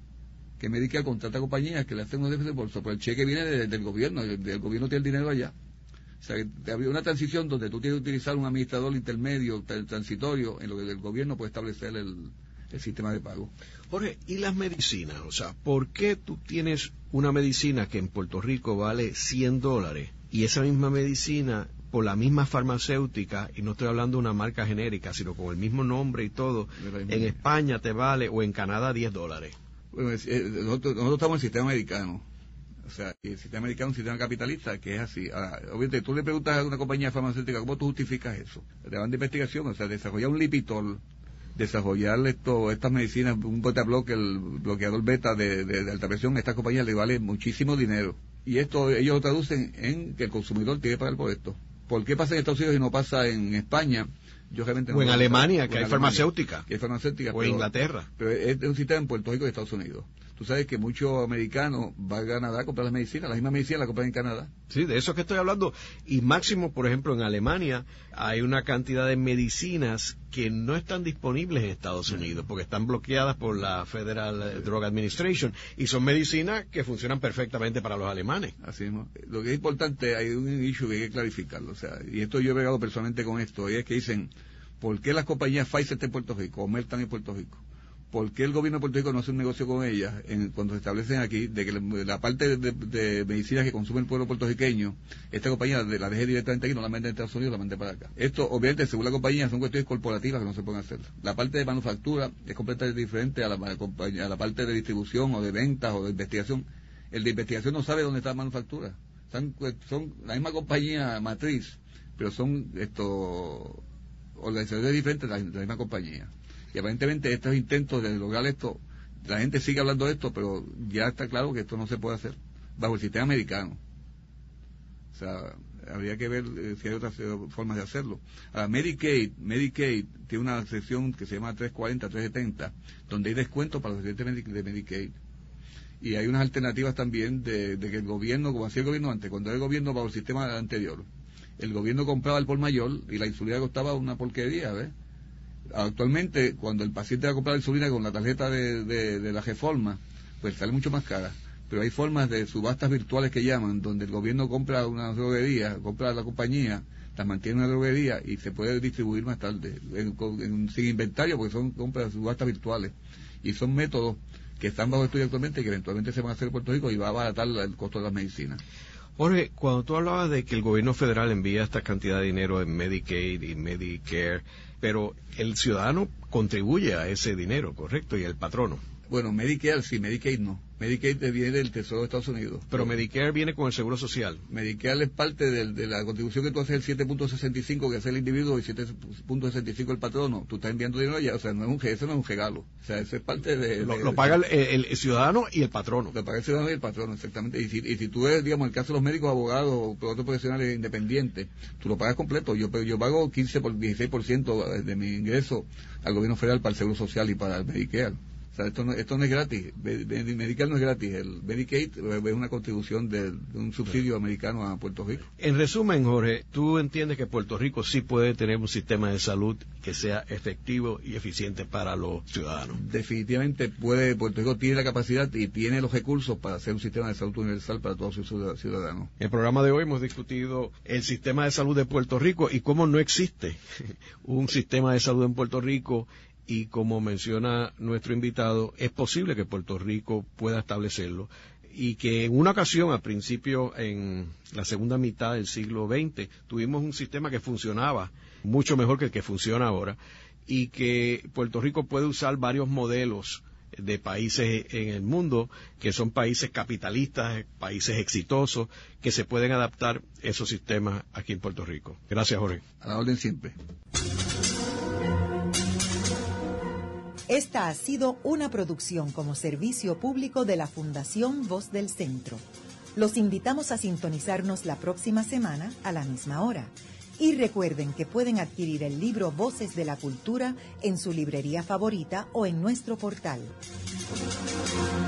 que Medicare contrata compañías que le hacen unos desembolsos, pero el cheque viene de, del gobierno, el, el gobierno tiene el dinero allá. O sea, que había una transición donde tú tienes que utilizar un administrador intermedio, transitorio, en lo que el gobierno puede establecer el, el sistema de pago. Jorge, ¿y las medicinas? O sea, ¿por qué tú tienes una medicina que en Puerto Rico vale cien dólares y esa misma medicina por la misma farmacéutica, y no estoy hablando de una marca genérica, sino con el mismo nombre y todo, en España te vale o en Canadá diez dólares? Bueno, eh, nosotros, nosotros estamos en el sistema americano. O sea, el sistema americano es un sistema capitalista que es así. Ahora, obviamente, tú le preguntas a una compañía farmacéutica, ¿cómo tú justificas eso? Le van de investigación, o sea, desarrollar un Lipitor, desarrollar esto, estas medicinas, un beta bloque, el bloqueador beta de, de, de alta presión, a estas compañías le vale muchísimo dinero. Y esto ellos lo traducen en que el consumidor tiene que pagar por esto. ¿Por qué pasa en Estados Unidos y no pasa en España? Yo realmente no o en Alemania, que hay Alemania, farmacéutica. Que hay farmacéutica. O en Inglaterra. Pero es un sistema en Puerto Rico y Estados Unidos. Tú sabes que muchos americanos van a Canadá a comprar las medicinas, la misma medicina la compran en Canadá. Sí, de eso es que estoy hablando. Y máximo, por ejemplo, en Alemania hay una cantidad de medicinas que no están disponibles en Estados Unidos porque están bloqueadas por la Federal Drug Administration y son medicinas que funcionan perfectamente para los alemanes. Así mismo. Lo que es importante, hay un issue que hay que clarificarlo. O sea, y esto yo he pegado personalmente con esto, y es que dicen, ¿por qué las compañías Pfizer están en Puerto Rico o Merck están en Puerto Rico? ¿Por qué el gobierno de Puerto Rico no hace un negocio con ellas en, cuando se establecen aquí, de que la, la parte de, de, de medicinas que consume el pueblo puertorriqueño, esta compañía de, la deje directamente aquí, no la mande en Estados Unidos, la mande para acá? Esto, obviamente, según la compañía, son cuestiones corporativas que no se pueden hacer. La parte de manufactura es completamente diferente a la, a la parte de distribución o de ventas o de investigación. El de investigación no sabe dónde está la manufactura. Son, son la misma compañía matriz, pero son esto organizaciones diferentes de la, de la misma compañía. Y aparentemente estos intentos de lograr esto, la gente sigue hablando de esto, pero ya está claro que esto no se puede hacer bajo el sistema americano. O sea, habría que ver eh, si hay otras eh, formas de hacerlo. Ahora, Medicaid, Medicaid tiene una sección que se llama trescientos cuarenta, trescientos setenta, donde hay descuentos para los residentes de Medicaid. Y hay unas alternativas también de, de que el gobierno, como hacía el gobierno antes, cuando era el gobierno bajo el sistema anterior, el gobierno compraba el por mayor y la insulina costaba una porquería, ¿ves? Actualmente, cuando el paciente va a comprar insulina con la tarjeta de, de, de la reforma, pues sale mucho más cara. Pero hay formas de subastas virtuales que llaman, donde el gobierno compra una droguería, compra la compañía, las mantiene en una droguería y se puede distribuir más tarde, en, en, sin inventario, porque son compras de subastas virtuales. Y son métodos que están bajo estudio actualmente y que eventualmente se van a hacer en Puerto Rico y va a abaratar el costo de las medicinas. Jorge, cuando tú hablabas de que el gobierno federal envía esta cantidad de dinero en Medicaid y Medicare, pero el ciudadano contribuye a ese dinero, ¿correcto? Y el patrono. Bueno, Medicare sí, Medicaid no. Medicaid viene del Tesoro de Estados Unidos. Pero Medicare viene con el Seguro Social. Medicare es parte de, de la contribución que tú haces, el siete punto sesenta y cinco que hace el individuo y siete punto sesenta y cinco el patrono. Tú estás enviando dinero ya, o sea, no es un, eso no es un regalo. O sea, eso es parte de... Lo, de, lo paga el, el ciudadano y el patrono. Lo paga el ciudadano y el patrono, exactamente. Y si, y si tú eres, digamos, el caso de los médicos, abogados o otros profesionales independientes, tú lo pagas completo. Yo, yo pago quince por dieciséis por ciento de mi ingreso al gobierno federal para el Seguro Social y para el Medicare. O sea, esto no, esto no es gratis, Medicare no es gratis, el Medicaid es una contribución de, de un subsidio americano a Puerto Rico. En resumen, Jorge, ¿tú entiendes que Puerto Rico sí puede tener un sistema de salud que sea efectivo y eficiente para los ciudadanos? Definitivamente puede, Puerto Rico tiene la capacidad y tiene los recursos para hacer un sistema de salud universal para todos sus ciudadanos. En el programa de hoy hemos discutido el sistema de salud de Puerto Rico y cómo no existe un sistema de salud en Puerto Rico. Y como menciona nuestro invitado, es posible que Puerto Rico pueda establecerlo y que en una ocasión, al principio, en la segunda mitad del siglo veinte, tuvimos un sistema que funcionaba mucho mejor que el que funciona ahora y que Puerto Rico puede usar varios modelos de países en el mundo que son países capitalistas, países exitosos, que se pueden adaptar esos sistemas aquí en Puerto Rico. Gracias, Jorge. A la orden siempre. Esta ha sido una producción como servicio público de la Fundación Voz del Centro. Los invitamos a sintonizarnos la próxima semana a la misma hora. Y recuerden que pueden adquirir el libro Voces de la Cultura en su librería favorita o en nuestro portal.